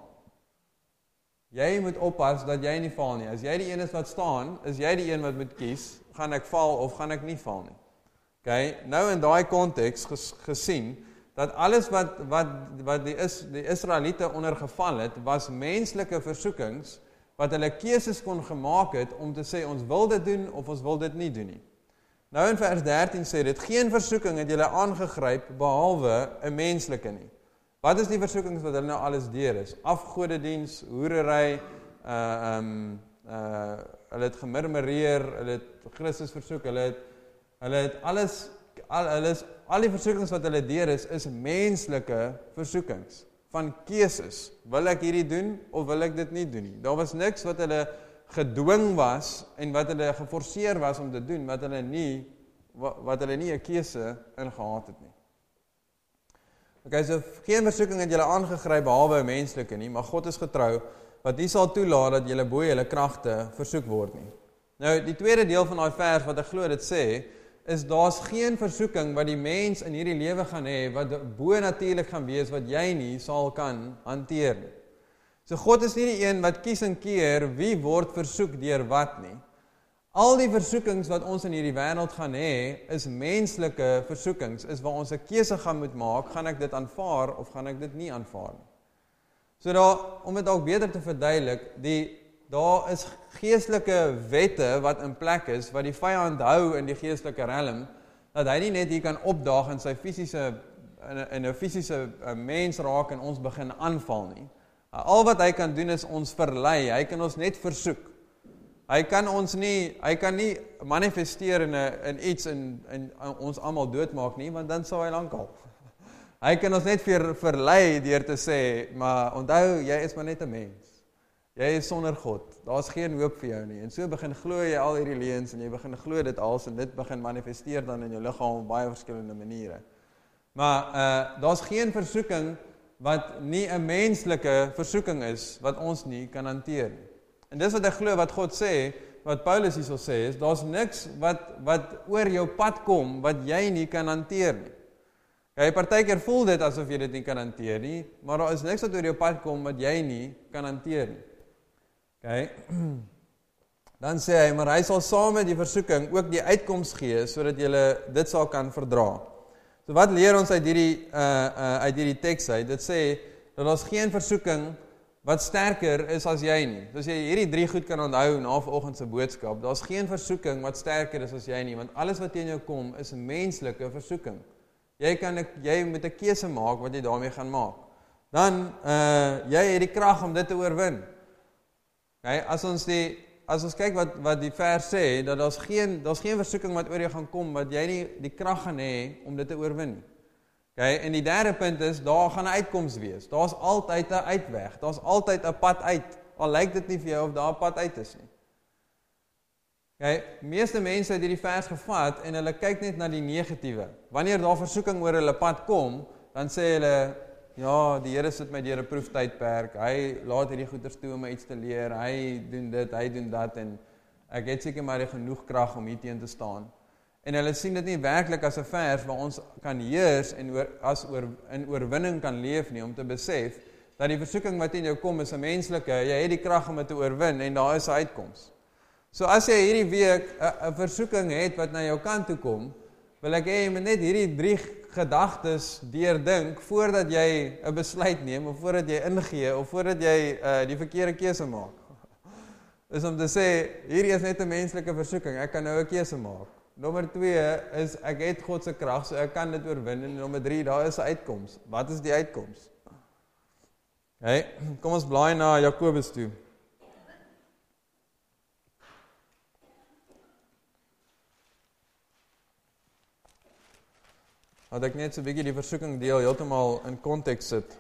Jy moet oppas dat jy nie val nie. As jy die een is wat staan, is jy die een wat moet kies, gaan ek val of gaan ek nie val nie. Okay, nou in daai konteks ges, gesien, dat alles wat, wat, wat die, is, die Israeliete ondergeval het, was menslike versoekings, wat hulle keuses kon gemaak het, om te sê, ons wil dit doen, of ons wil dit nie doen nie. Nou in vers dertien sê dit, geen versoeking het julle aangegryp, behalwe 'n menslike nie. Wat is die versoekings wat hulle nou alles deur is? Afgodediens, hoerery, uh, um, uh, hulle het gemurmureer, hulle het Christus versoek, hulle het, hulle het alles, al, hulle is, al die versoekings wat hulle deur is, is menslike versoekings, van keuses. Wil ek hierdie doen, of wil ek dit nie doen nie? Daar was niks wat hulle gedwing was, en wat hulle geforseer was om te doen, wat hulle nie, wat, wat hulle nie 'n keuse in gehad het nie. Okay, so geen versoeking het julle aangegryp behalwe 'n menslike nie, maar God is getrou, wat nie sal toelaat dat julle bo julle kragte versoek word nie. Nou, die tweede deel van daai vers wat ek glo dit sê, is daar's geen versoeking wat die mens in hierdie lewe gaan hê, wat bo-natuurlik gaan wees, wat jy nie sal kan hanteer nie. So God is nie die een wat kies en keer wie word versoek deur wat nie. Al die versoekings wat ons in hierdie wêreld gaan hê, is menslike versoekings, is waar ons 'n keuse gaan moet maak, gaan ek dit aanvaar of gaan ek dit nie aanvaar nie. So daar, om dit ook beter te verduidelik, die daar is geestelike wette wat in plek is, wat die vyand hou in die geestelike realm, dat hy nie net hier kan opdaag in sy fisiese, in 'n fisiese mens raak en ons begin aanval nie. Al wat hy kan doen is ons verlei, hy kan ons net versoek. Hy kan ons nie, hy kan nie manifesteer in, a, in iets en, en ons almal doodmaak nie, want dan sou hy lankal. Hy kan ons net ver, verlei deur te sê, maar onthou, jy is maar net 'n mens. Jy is sonder God, daar is geen hoop vir jou nie. En so begin glo jy al hierdie leuns en jy begin glo dit als en dit begin manifesteer dan in jou liggaam op baie verskillende maniere. Maar uh, daar is geen versoeking wat nie 'n menslike versoeking is, wat ons nie kan hanteer nie. En dis wat ek glo wat God sê, wat Paulus hierso sê, is daar's niks wat, wat oor jou pad kom, wat jy nie kan hanteer nie. Ja, partykeer voel dit asof jy dit nie kan hanteer nie, maar daar is niks wat oor jou pad kom, wat jy nie kan hanteer nie. Okay. Dan sê hy, maar hy sal saam met die versoeking ook die uitkoms gee, sodat jy dit sal kan verdra. So wat leer ons uit hierdie, uh, uh, uit hierdie teks uit? Dit sê, dat ons geen versoeking wat sterker is as jy nie. So as jy hierdie drie goed kan onthou na vanoggend se boodskap, daar's geen versoeking wat sterker is as jy nie, want alles wat teen jou kom is 'n menslike versoeking. Jy kan jy moet 'n keuse maak wat jy daarmee gaan maak. Dan uh jy het die krag om dit te oorwin. Okay, as ons die as ons kyk wat wat die vers sê, dat daar's geen daar's geen versoeking wat oor jou gaan kom wat jy nie die krag gaan hê om dit te oorwin nie. Okay, en die derde punt is, daar gaan 'n uitkoms wees. Daar's altyd 'n uitweg. Daar's altyd 'n pad uit. Al lyk dit nie vir jou of daar 'n pad uit is nie. Okay, meeste mense het hierdie vers gevat en hulle kyk net na die negatiewe. Wanneer daar versoeking oor hulle pad kom, dan sê hulle, ja, die Here sit my deur 'n proeftydperk. Hy laat hierdie goeters toe om my iets te leer. Hy doen dit, hy doen dat en ek het seker maar genoeg krag om hier teen te staan. En hulle sien dit nie werklik as 'n vers waar ons kan heers en oor, as oor, in oorwinning kan leef nie, om te besef dat die versoeking wat in jou kom is 'n menslike, jy het die krag om dit te oorwin en daar is 'n uitkoms. So as jy hierdie week 'n versoeking het wat na jou kant toe kom, wil ek hê jy moet net hierdie drie gedagtes deurdink voordat jy 'n besluit neem of voordat jy ingee of voordat jy uh, die verkeerde keuse maak. Is om te sê, hierdie is net 'n menslike versoeking, ek kan nou 'n keuse maak. Nommer twee is, ek het God se krag, so ek kan dit oorwin. En nommer drie, daar is 'n uitkoms. Wat is die uitkoms? Okay, kom ons blaai na Jakobus toe. Laat ek net so 'n bietjie die versoeking deel heeltemal in konteks sit.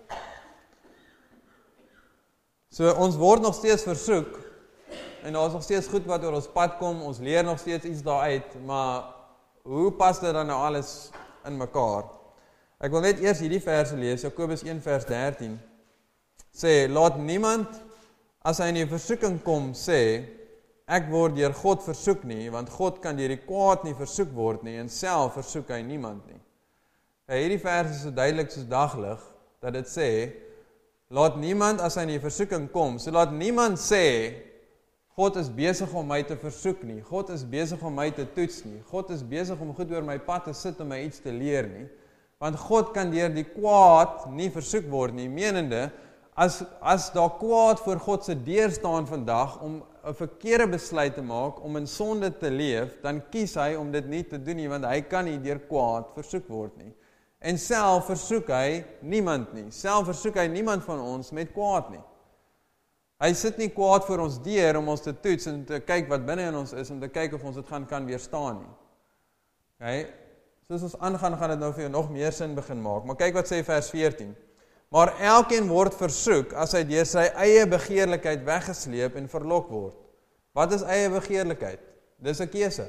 So ons word nog steeds versoek, en daar is nog steeds goed wat oor ons pad kom, ons leer nog steeds iets daaruit, maar hoe pas dit dan nou alles in mekaar? Ek wil net eers hierdie verse lees, Jakobus een vers dertien, sê, laat niemand, as hy in die versoeking kom, sê, ek word deur God versoek nie, want God kan deur die kwaad nie versoek word nie, en self versoek hy niemand nie. En hierdie vers is so duidelik soos daglig, dat dit sê, laat niemand, as hy in die versoeking kom, so laat niemand sê, God is besig om my te versoek nie, God is besig om my te toets nie, God is besig om goed oor my pad te sit om my iets te leer nie, want God kan deur die kwaad nie versoek word nie, menende, as, as daar kwaad voor God se deur staan vandag, om 'n verkeerde besluit te maak, om in sonde te leef, dan kies hy om dit nie te doen nie, want hy kan nie deur kwaad versoek word nie. En self versoek hy niemand nie, self versoek hy niemand van ons met kwaad nie. Hy sit nie kwaad voor ons deur om ons te toets en te kyk wat binne in ons is, om te kyk of ons dit gaan kan weerstaan nie. Okay? soos ons aangaan, gaan dit nou vir jou nog meer sin begin maak. Maar kyk wat sê vers veertien. Maar elkeen word versoek as hy deur sy eie begeerlikheid weggesleep en verlok word. Wat is eie begeerlikheid? Dis 'n keuse.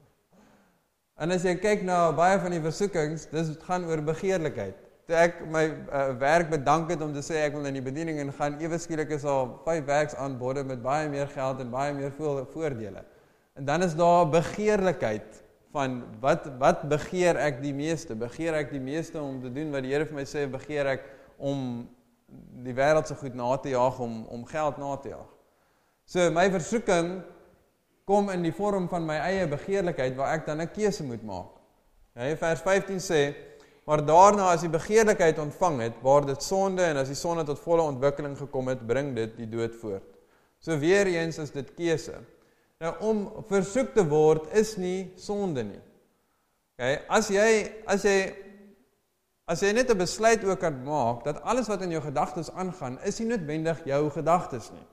En as jy kyk na baie van die versoekings, dis gaan oor begeerlikheid. Toe ek my uh, werk bedank het om te sê ek wil in die bediening en gaan, ewe skielik is al vyf werksaanbode met baie meer geld en baie meer voordele. En dan is daar begeerlikheid van wat wat begeer ek die meeste? Begeer ek die meeste om te doen wat die Here vir my sê, begeer ek om die wêreld so goed na te jaag, om om geld na te jaag. So my versoeking kom in die vorm van my eie begeerlikheid waar ek dan 'n keuse moet maak. Ja, vers vyftien sê, maar daarna as die begeerlikheid ontvang het, waar dit sonde en as die sonde tot volle ontwikkeling gekom het, bring dit die dood voort. So weer eens is dit keuse. Nou om versoek te word is nie sonde nie. Okay, as jy as jy as jy net 'n besluit ook kan maak dat alles wat in jou gedagtes aangaan, is nie noodwendig jou gedagtes nie.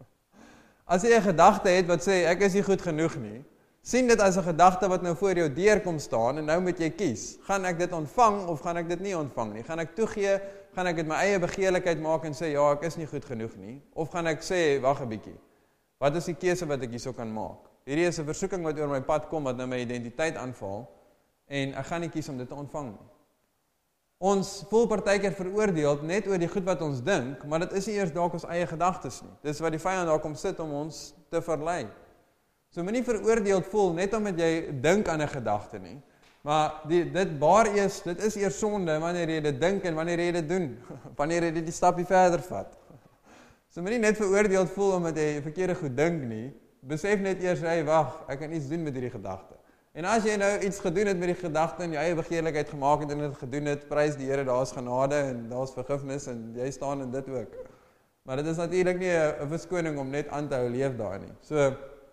As jy 'n gedagte het wat sê ek is nie goed genoeg nie, sien dit as 'n gedagte wat nou voor jou deur kom staan en nou moet jy kies. Gaan ek dit ontvang of gaan ek dit nie ontvang nie? Gaan ek toegee, gaan ek dit my eie begeerlikheid maak en sê ja, ek is nie goed genoeg nie? Of gaan ek sê wag 'n bietjie. Wat is die keuse wat ek hierso kan maak? Hierdie is 'n versoeking wat oor my pad kom wat nou my identiteit aanval en ek gaan nie kies om dit te ontvang nie. Ons voel partykeer veroordeel net oor die goed wat ons dink, maar dit is nie eers dalk ons eie gedagtes nie. Dis wat die vyand daar kom sit om ons te verlei. So moenie veroordeeld voel net omdat jy dink aan 'n gedagte nie. Maar die, dit baar eers, dit is eers sonde wanneer jy dit dink en wanneer jy dit doen. Wanneer jy dit die stapie verder vat. So moenie net veroordeeld voel omdat jy verkeerde goed dink nie. Besef net eers, hey, wag, ek kan iets doen met hierdie gedagte. En as jy nou iets gedoen het met die gedagte en jou eie begeerlikheid gemaak het en dit gedoen het, prys die Here, daar is genade en daar is vergifnis en jy staan in dit ook. Maar dit is natuurlik nie 'n verskoning om net aan te hou leef daar nie. So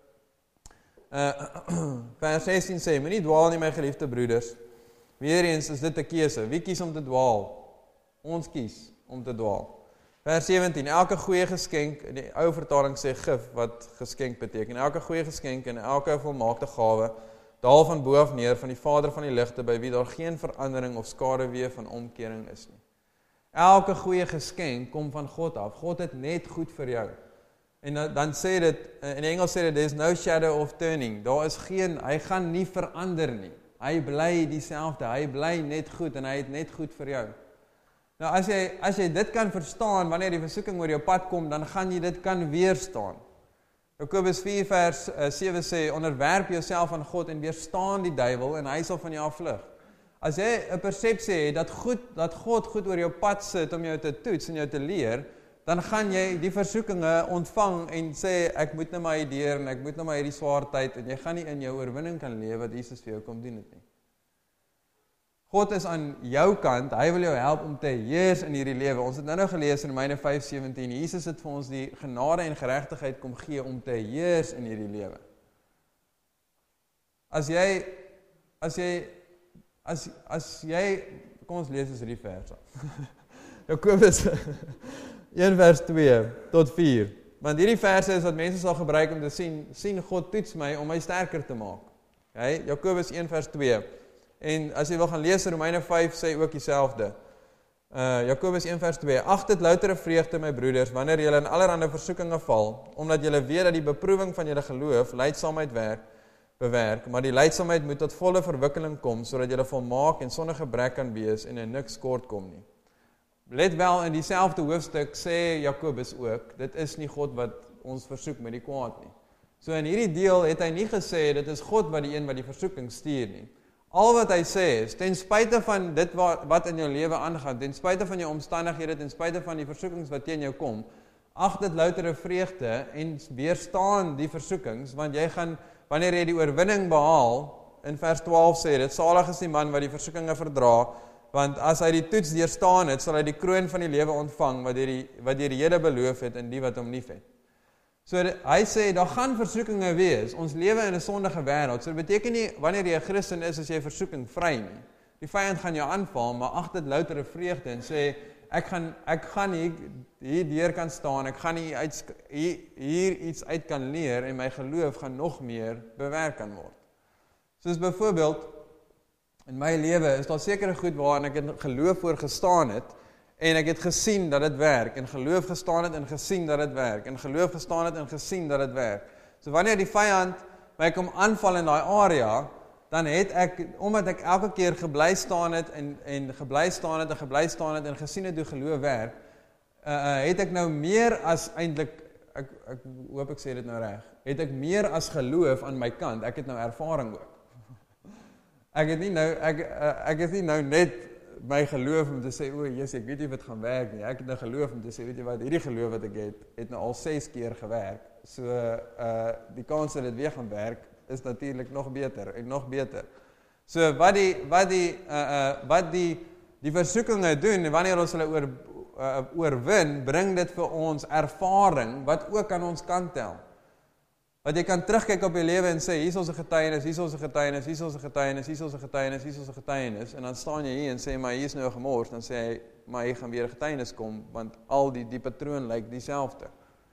uh vers sestien sê, moenie dwaal nie my geliefde broeders. Weereens is dit 'n keuse. Wie kies om te dwaal? Ons kies om te dwaal. Vers sewentien, elke goeie geskenk, in die ou vertaling sê gif wat geskenk beteken. Elke goeie geskenk en elke volmaakte gawe daal van bo af neer van die Vader van die ligte, by wie daar geen verandering of skaduwee van omkering is nie. Elke goeie geskenk kom van God af. God het net goed vir jou. En dan, dan sê dit, in Engels sê dit, there's no shadow of turning. Daar is geen, hy gaan nie verander nie. Hy bly dieselfde, hy bly net goed en hy het net goed vir jou. Nou as jy, as jy dit kan verstaan, wanneer die versoeking oor jou pad kom, dan gaan jy dit kan weerstaan. Jakobus vier vers sewe sê, onderwerp jouself aan God en weerstaan die duiwel en hy sal van jou afvlug. As jy 'n persepsie het dat, goed, dat God goed oor jou pad sit om jou te toets en jou te leer, dan gaan jy die versoekinge ontvang en sê, ek moet nou maar hierdeur en ek moet nou maar hierdie swaar tyd en jy gaan nie in jou oorwinning kan leef wat Jesus vir jou kom doen het nie. God is aan jou kant, hy wil jou help om te heers in hierdie lewe. Ons het nou nou gelees in Romeine vyf sewentien, Jesus het vir ons die genade en geregtigheid kom gee om te heers in hierdie lewe. As jy, as jy, as, as jy, kom ons lees eens hierdie vers. Jakobus een vers twee tot vier. Want hierdie verse is wat mense sal gebruik om te sien, sien God toets my om my sterker te maak. Okay? Jakobus een vers twee. En as jy wil gaan lees, Romeine vyf sê ook dieselfde. Uh, Jakobus een vers twee. Ag dit loutere vreugde, my broeders, wanneer julle in allerlei versoekinge val, omdat julle weet dat die beproewing van julle geloof lydsaamheid werk, bewerk, maar die lydsaamheid moet tot volle verwikkeling kom, sodat julle volmaak en sonder gebrek kan wees en in niks kort kom nie. Let wel, in dieselfde hoofstuk sê Jakobus ook, dit is nie God wat ons versoek met die kwaad nie. So in hierdie deel het hy nie gesê, dit is God wat die een wat die versoeking stuur nie. Al wat hy sê is, ten spyte van dit wat, wat in jou lewe aangaan, ten spyte van jou omstandighede, ten spyte van die versoekings wat teen jou kom, ag dit loutere vreugde en weerstaan die versoekings, want jy gaan, wanneer jy die oorwinning behaal, in vers twaalf sê dit, salig is die man wat die versoekinge verdra, want as hy die toets deurstaan het, sal hy die kroon van die lewe ontvang, wat deur die, wat deur die Here beloof het, en die wat hom lief het. So hy sê, daar gaan versoekinge wees, ons lewe in 'n sondige wêreld, so dit beteken nie, wanneer jy 'n Christen is, as jy versoeking vry nie. Die vyand gaan jou aanval, maar ag dit loutere vreugde, en sê, ek gaan, ek gaan hier, hier deur kan staan, ek gaan hier, uit, hier, hier iets uit kan leer, en my geloof gaan nog meer bewerk kan word. Soos byvoorbeeld, In my lewe is daar sekere goed waarin ek in geloof voor gestaan het, en ek het gesien dat dit werk, en geloof gestaan het en gesien dat dit werk, en geloof gestaan het en gesien dat dit werk. So wanneer die vyand my kom aanval in daai area, dan het ek, omdat ek elke keer gebly staan het, en, en gebly staan het, en gebly staan het, en gesien het hoe geloof werk, uh, uh, het ek nou meer as eintlik, ek, ek hoop ek sê dit nou reg, het ek meer as geloof aan my kant, ek het nou ervaring ook. Ek het nie nou, ek, uh, ek het nie nou net my geloof om te sê, o, Jesus, ek weet nie wat gaan werk nie, ek het nou geloof om te sê, weet jy wat, hierdie geloof wat ek het, het nou al ses keer gewerk, so uh, die kans dat dit weer gaan werk, is natuurlik nog beter, en nog beter. So wat die, wat die, uh, uh, wat die, die versoekinge doen, en wanneer ons hulle oor, uh, oorwin, bring dit vir ons ervaring, wat ook aan ons kan tel. Wat jy kan terugkyk op jou lewe en sê, hier is ons 'n getuienis, hier is ons 'n getuienis, hier is ons 'n getuienis, hier is ons 'n getuienis, hier is ons 'n getuienis, en dan staan jy hier en sê, maar hier is nou gemors, dan sê hy, maar hier gaan weer 'n getuienis kom, want al die, die patroon lyk dieselfde.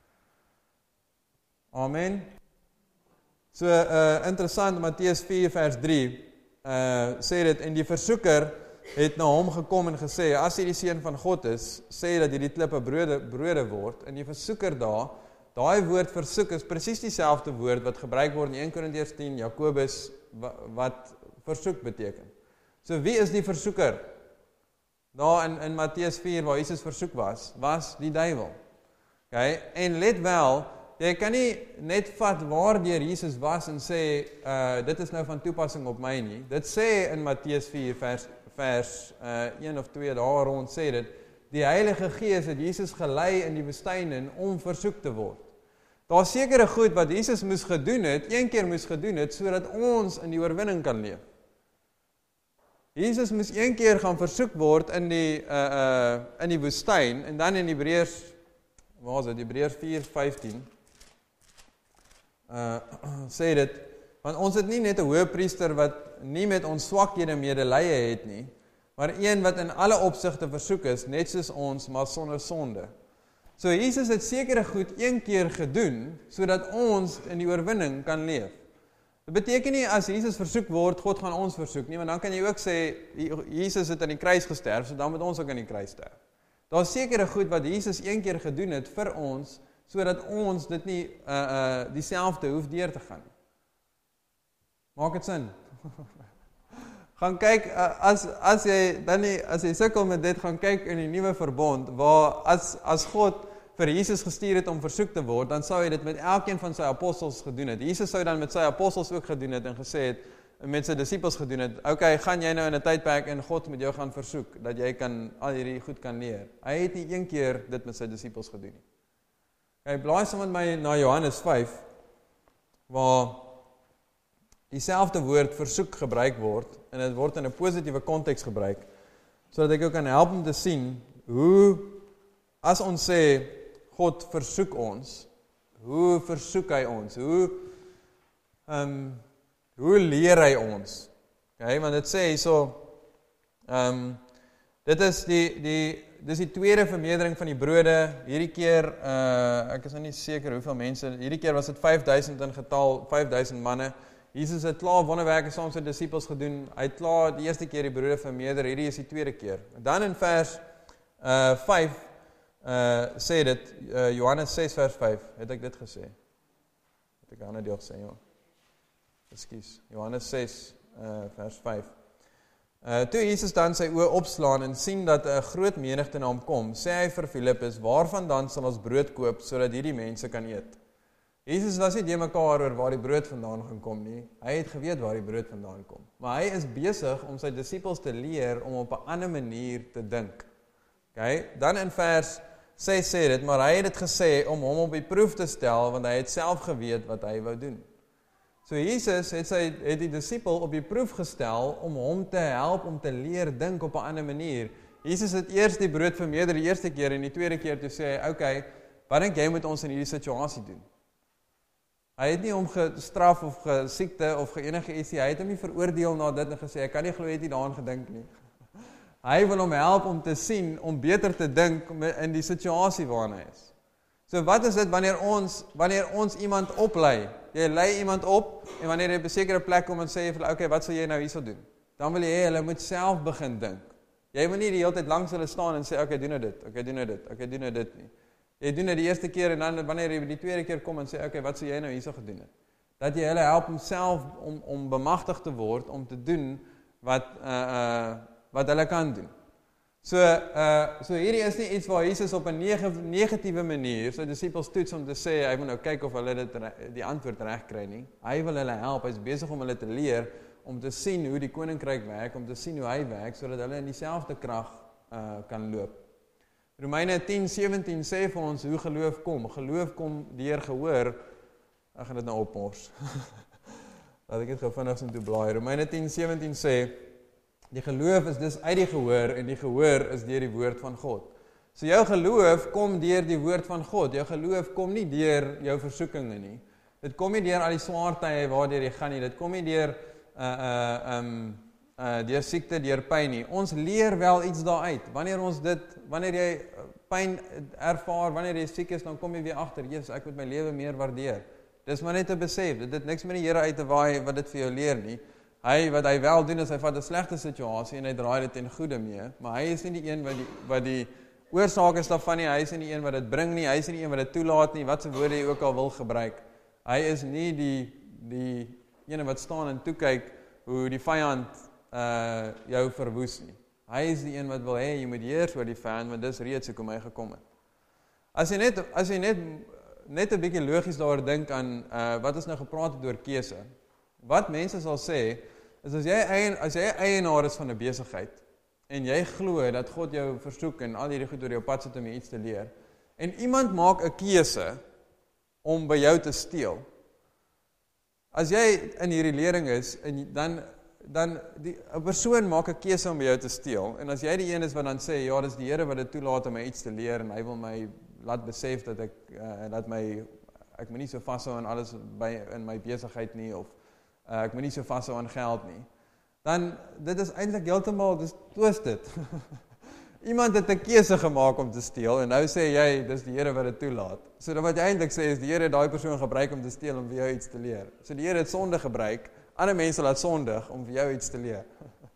Amen. So, uh, interessant, Matteus vier vers drie, uh, sê dit, en die versoeker het na hom gekom en gesê, as jy die seun van God is, sê dat hierdie klippe brode, brode word, en die versoeker daar, daai woord versoek is presies dieselfde woord wat gebruik word in Eerste Korintiërs tien, Jakobus, wat versoek beteken. So wie is die versoeker? Daar in, in Matteus vier, waar Jesus versoek was, was die duiwel. Okay? En let wel, jy kan nie net vat waardeur Jesus was en sê, uh, dit is nou van toepassing op my nie. Dit sê in Matteus vier, vers, vers uh, een of twee daar rond, sê dit, die Heilige Gees het Jesus gelei in die woestyn in om versoek te word. Daar sekere goed wat Jesus moes gedoen het, een keer moes gedoen het, sodat ons in die oorwinning kan leef. Jesus moes een keer gaan versoek word in die, uh, uh, in die woestyn, en dan in Hebreërs, waar is dit, Hebreërs vier vyftien, uh, sê dit, want ons het nie net 'n hoëpriester wat nie met ons swakhede medelee het nie, maar een wat in alle opsigte versoek is, net soos ons, maar sonder sonde. So Jesus het sekere goed een keer gedoen, sodat ons in die oorwinning kan leef. Dit beteken nie as Jesus versoek word, God gaan ons versoek nie, want dan kan jy ook sê, Jesus het aan die kruis gesterf, so dan moet ons ook aan die kruis sterf. Daar is sekere goed wat Jesus een keer gedoen het vir ons, sodat ons dit nie uh, uh, dieselfde hoef deur te gaan. Maak het sin? Gaan kyk, as, as jy, dan nie, as jy sukkel met dit, gaan kyk in die nuwe verbond, waar as, as God vir Jesus gestuur het om versoek te word, dan sou hy dit met elkeen van sy apostels gedoen het. Jesus sou dan met sy apostels ook gedoen het, en gesê het, met sy disippels gedoen het, ok, gaan jy nou in 'n tydperk en God met jou gaan versoek, dat jy kan, al hierdie goed kan leer. Hy het nie een keer dit met sy disippels gedoen nie. Hy blaai saam met my na Johannes vyf, waar dieselfde woord versoek gebruik word, en dit word in 'n positiewe konteks gebruik, sodat ek ook kan help om te sien, hoe, as ons sê, God versoek ons, hoe versoek hy ons, hoe, um, hoe leer hy ons, okay, want dit sê so, um, dit is die, die, dis die tweede vermeerdering van die brode, hierdie keer, uh, ek is nou nie seker hoeveel mense, hierdie keer was dit vyf duisend in getal, vyf duisend manne. Jesus het klaar wonderwerke saam met sy disippels gedoen, hy het klaar die eerste keer die brode vermeerder, hierdie is die tweede keer. Dan in vers uh, vyf, uh, sê dit, uh, Johannes ses vers vyf, het ek dit gesê? Het ek aan die deel gesê, joh. Ekskuus, Johannes ses uh, vers vyf. Uh, toe Jesus dan sy oë opslaan en sien dat 'n groot menigte na hom kom, sê hy vir Filippus, waarvan dan sal ons brood koop, sodat hierdie mense kan eet? Jesus was nie die mekaar oor waar die brood vandaan gaan kom nie. Hy het geweet waar die brood vandaan kom. Maar hy is besig om sy disippels te leer om op 'n ander manier te dink. Okay? Dan in vers ses sê dit, maar hy het dit gesê om hom op die proef te stel, want hy het self geweet wat hy wou doen. So Jesus het, sy, het die disipel op die proef gestel om hom te help om te leer dink op 'n ander manier. Jesus het eers die brood vermeerder die eerste keer, en die tweede keer toe sê hy, okay, wat dink jy moet ons in hierdie situasie doen? Hy het nie hom gestraf of gesiekte of enige ietsie, hy het hom nie veroordeel na dit en gesê, ek kan nie glo jy het nie daaraan gedink nie. Hy wil hom help om te sien, om beter te dink in die situasie waarin hy is. So wat is dit wanneer ons, wanneer ons iemand oplei? Jy lei iemand op, en wanneer jy op 'n sekere plek kom en sê jy vir hulle, okay, wat sal jy nou hierso doen? dan wil jy hê hulle moet self begin dink. Jy wil nie die hele tyd langs hulle staan en sê, okay, doen nou dit, okay, doen nou dit, okay, doen nou dit nie. Jy doen dit die eerste keer en dan wanneer jy die tweede keer kom en sê, okay, wat sou jy nou hierso gedoen het? Dat jy hulle help om self, om, om bemagtig te word, om te doen wat, uh, uh, wat hulle kan doen. So, uh, so hierdie is nie iets waar Jesus op 'n negatiewe manier sy disippels toets om te sê, hy wil nou kyk of hulle dit, die antwoord reg kry nie. Hy wil hulle help, hy is besig om hulle te leer, om te sien hoe die koninkryk werk, om te sien hoe hy werk, sodat hulle in dieselfde krag uh, kan loop. Romeine tien sewentien sê vir ons hoe geloof kom. Geloof kom deur gehoor. Ek gaan dit nou opmors. Laat ek dit gou vinnig so toe blaai. Romeine tien sewentien sê, die geloof is dus uit die gehoor, en die gehoor is deur die woord van God. So jou geloof kom deur die woord van God. Jou geloof kom nie deur jou versoekinge nie. Dit kom nie deur al die swaar tye waardeur jy gaan nie. Dit kom nie deur uh, uh, um, uh, deur siekte, deur pyn nie. Ons leer wel iets daaruit. Wanneer ons dit, wanneer jy pyn ervaar, wanneer jy siek is, dan kom jy weer agter, Jesus, ek moet my lewe meer waardeer. Dis maar net te besef, dit het niks met die Here uit te waai wat dit vir jou leer nie. Hy, wat hy wel doen, is hy vat 'n slegte situasie en hy draai dit ten goeie mee, maar hy is nie die een wat die, wat die oorsaak is daarvan nie, hy is nie die een wat dit bring nie, hy is nie die een wat dit toelaat nie, wat se woorde jy ook al wil gebruik. Hy is nie die, die ene wat staan en toekyk hoe die vyand uh, jou verwoes nie. Hy is die een wat wil hê, jy moet heers oor die vyand, want dis reeds hoekom hy gekom het. As jy net, as jy net, net 'n bietjie logies daaroor dink aan, uh, wat ons nou gepraat het oor keuse. Wat mense sal sê, is as jy, eien, as jy eienaar is van 'n besigheid, en jy glo dat God jou versoek en al hierdie goed oor jou pad sit om jy iets te leer, en iemand maak 'n keuse om by jou te steel. As jy in hierdie lering is, en dan, dan die 'n persoon maak 'n keuse om by jou te steel, en as jy die een is wat dan sê, ja, dis die Here wat dit toelaat om my iets te leer, en hy wil my laat besef dat ek, uh, dat my, ek moet nie so vashou aan alles by, in my besigheid nie, of uh, ek moet nie so vashou aan geld nie, dan, dit is eintlik heeltemal, dis twisted. Iemand het 'n keuse gemaak om te steel, en nou sê jy, dis die Here wat dit toelaat. So wat jy eintlik sê, is die Here het daai persoon gebruik om te steel, om vir jou iets te leer. So die Here het sonde gebruik, ander mense laat sondig, om vir jou iets te leer.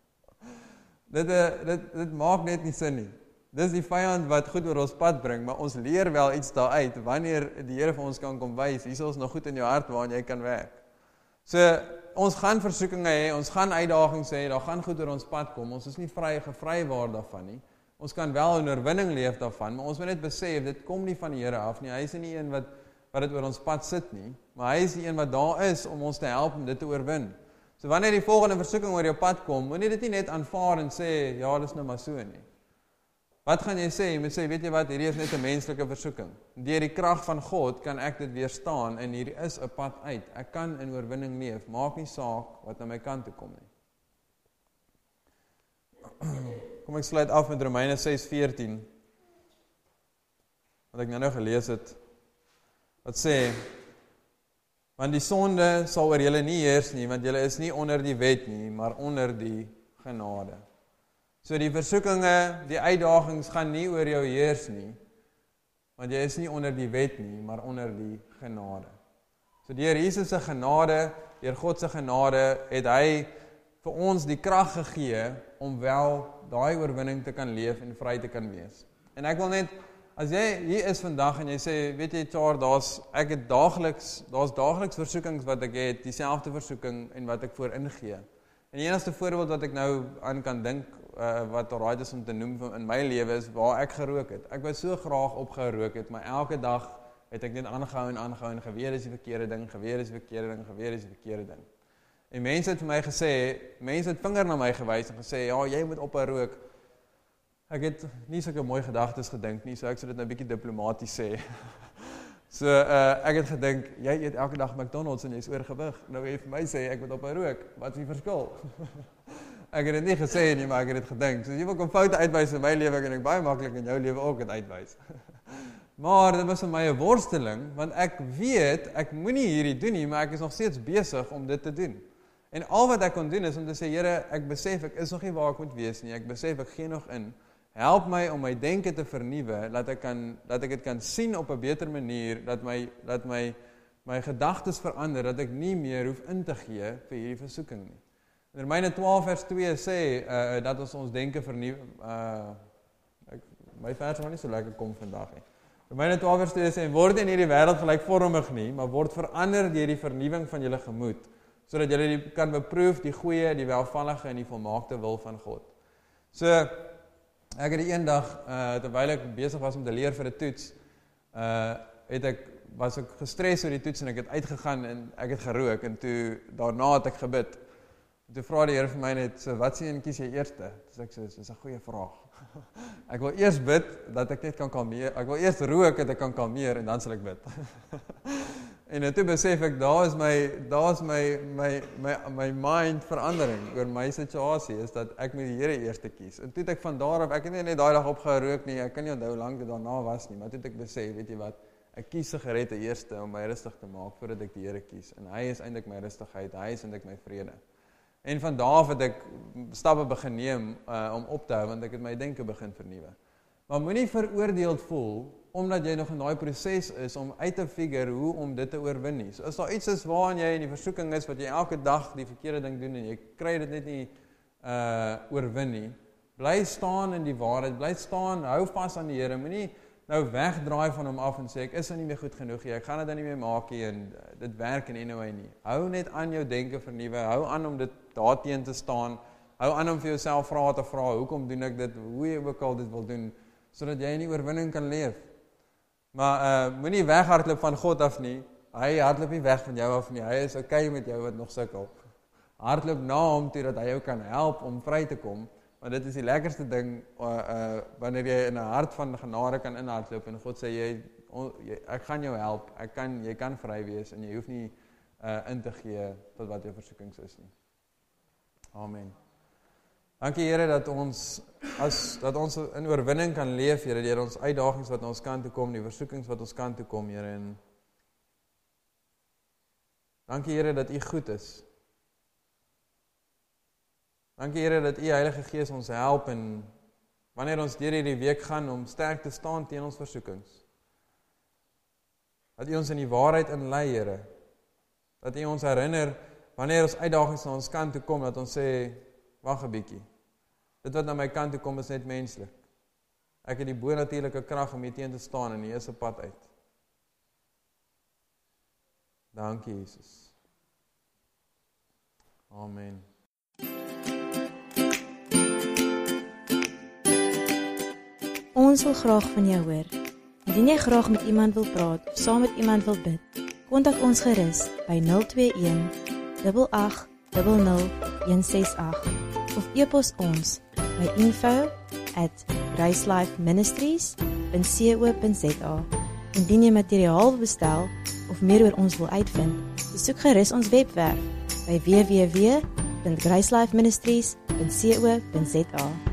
dit, dit, dit maak net nie sin nie. Dis die vyand wat goed oor ons pad bring, maar ons leer wel iets daaruit, wanneer die Here vir ons kan kom wys, hier is ons nog goed in jou hart waarin jy kan werk. So, ons gaan versoekinge hê, ons gaan uitdagings hê, daar gaan goed oor ons pad kom, ons is nie vry gevrywaar daarvan nie, ons kan wel in oorwinning leef daarvan, maar ons moet net besef, dit kom nie van die Here af nie, hy is nie een wat, wat dit oor ons pad sit nie, maar hy is die een wat daar is, om ons te help om dit te oorwin. So wanneer die volgende versoeking oor jou pad kom, moet jy dit nie net aanvaar en sê, ja, dis nou maar so nie. Wat gaan jy sê? Jy moet sê, weet jy wat, hierdie is net 'n menslike versoeking. Deur die krag van God kan ek dit weerstaan en hier is 'n pad uit. Ek kan in oorwinning leef. Maak nie saak wat na my kant toe kom nie. Kom ek sluit af met Romeine ses veertien. Wat ek nou nou gelees het. Wat sê, want die sonde sal oor julle nie heers nie, want julle is nie onder die wet nie, maar onder die genade. So die versoekinge, die uitdagings gaan nie oor jou heers nie, want jy is nie onder die wet nie, maar onder die genade. So deur Jesus se genade, deur God se genade, het hy vir ons die krag gegee om wel daai oorwinning te kan leef en vry te kan wees. En ek wil net, as jy hier is vandag en jy sê, weet jy, Char, daar's ek het daagliks, daar's daagliks versoekings wat ek het, dieselfde versoeking en wat ek voor ingee. En die enigste voorbeeld wat ek nou aan kan dink, uh, wat alright is om te noem in my lewe is waar ek gerook het. Ek wou so graag opgerook het, maar elke dag het ek net aangehou en aangehou en geweet is die verkeerde ding, geweet is die verkeerde ding, geweet is die verkeerde ding. En mense het vir my gesê, mense het vinger na my gewys en gesê, ja, jy moet ophou rook. Ek het nie sulke mooi gedagtes gedink nie, so ek sou dit nou 'n bietjie diplomaties sê. So, uh, ek het gedink, jy eet elke dag McDonald's en jy is oorgewig. Nou wil jy vir my sê, ek moet ophou rook. Wat is die verskil? Ek het dit nie gesê nie, maar ek het dit gedink. So, as jy wil kom foute uitwys in my lewe, kan ek baie maklik in jou lewe ook dit uitwys. Maar dit was vir my 'n worsteling, want ek weet, ek moenie hierdie doen nie, maar ek is nog steeds besig om dit te doen. En al wat ek kon doen is om te sê, Here, ek besef, ek is nog nie waar ek moet wees nie, ek besef, ek gee nog in. Help my om my denke te vernuwe, dat ek kan, dat ek dit kan sien op 'n beter manier, dat my, dat my, my gedagtes verander, dat ek nie meer hoef in te gee vir hierdie versoeking nie. Romeine twaalf vers twee sê uh, dat ons ons denke vernuw. Uh, ek, my vers maar nie so lekker kom vandag nie. Romeine twaalf vers twee sê, word in hierdie wêreld gelykvormig nie, maar word verander deur die vernuwing van julle gemoed, sodat julle die kan beproef die goeie, die welvallige en die volmaakte wil van God. So, ek het die een dag, uh, terwyl ek besig was om te leer vir 'n toets, uh, het ek, was ek gestres oor die toets en ek het uitgegaan en ek het gerook en toe, daarna het ek gebid. En toe vra die Here vir my net, so, wat sien kies jy eerste? Dis ek sê, dis 'n goeie vraag. Ek wil eers bid, dat ek net kan kalmeer, ek wil eers rook, dat ek kan kalmeer, en dan sal ek bid. En toe besef ek, daar is my, daar is my, my, my, my mind verandering oor my situasie, is dat ek moet die Here eerste kies. En toe het ek van daar af, ek het nie net daai dag opgehou rook nie, ek kan nie onthou hoe lank dit daarna was nie, maar toe het ek besef, weet jy wat, ek kies sigarette eerste om my rustig te maak, voordat ek die Here kies. En hy is eintlik my rustigheid, hy is eintlik my vrede. En van daar af het ek stappe begin neem uh, om op te hou, want ek het my denke begin vernuwe. Maar moenie veroordeeld voel, omdat jy nog in daai proses is om uit te figure hoe om dit te oorwin nie. So as daar iets is waarin jy in die versoeking is, wat jy elke dag die verkeerde ding doen, en jy kry dit net nie uh, oorwin nie, bly staan in die waarheid, bly staan, hou vas aan die Here, moenie nou wegdraai van hom af en sê, ek is nou nie meer goed genoeg nie, ek gaan dit nou nie meer maak nie, en dit werk in anyway nie. Hou net aan jou denke vernuwe, hou aan om dit daarteen te staan, hou aan om vir jouself vrae te vra, hoekom doen ek dit, hoe jy ook al dit wil doen, sodat jy in die oorwinning kan leef. Maar uh, moenie weghardloop van God af nie, hy hardloop nie weg van jou af nie, hy is oké okay met jou wat nog sukkel. Hardloop na hom toe, dat hy jou kan help om vry te kom, want dit is die lekkerste ding, uh, uh, wanneer jy in 'n hart van genade kan inhardloop, en God sê, jy, on, jy, ek gaan jou help, ek kan, jy kan vry wees, en jy hoef nie uh, in te gee, tot wat jou versoekings is nie. Amen. Dankie Here dat ons as dat ons in oorwinning kan leef, Here, deur ons uitdagings wat na ons kant toe kom, die versoekings wat ons kant toe kom, Here. En dankie Here dat U goed is. Dankie Here dat U Heilige Gees ons help en wanneer ons deur hierdie week gaan om sterk te staan teen ons versoekings. Dat U ons in die waarheid inlei, Here. Dat U ons herinner wanneer ons uitdagings na ons kant toe kom, dat ons sê, wag 'n bietjie. Dit wat na my kant toe kom is net menslik. Ek het die bonatuurlike krag om hier teen te staan en hier is 'n pad uit. Dankie Jesus. Amen.
Ons wil graag van jou hoor. Indien jy graag met iemand wil praat of saam met iemand wil bid, kontak ons gerus by nul twee een, agt agt nul nul, een ses agt of e-pos ons by info at gracelifeministries dot co dot za. Indien jy materiaal wil bestel of meer oor ons wil uitvind, besoek gerus ons webwerf by w w w dot gracelifeministries dot co dot za.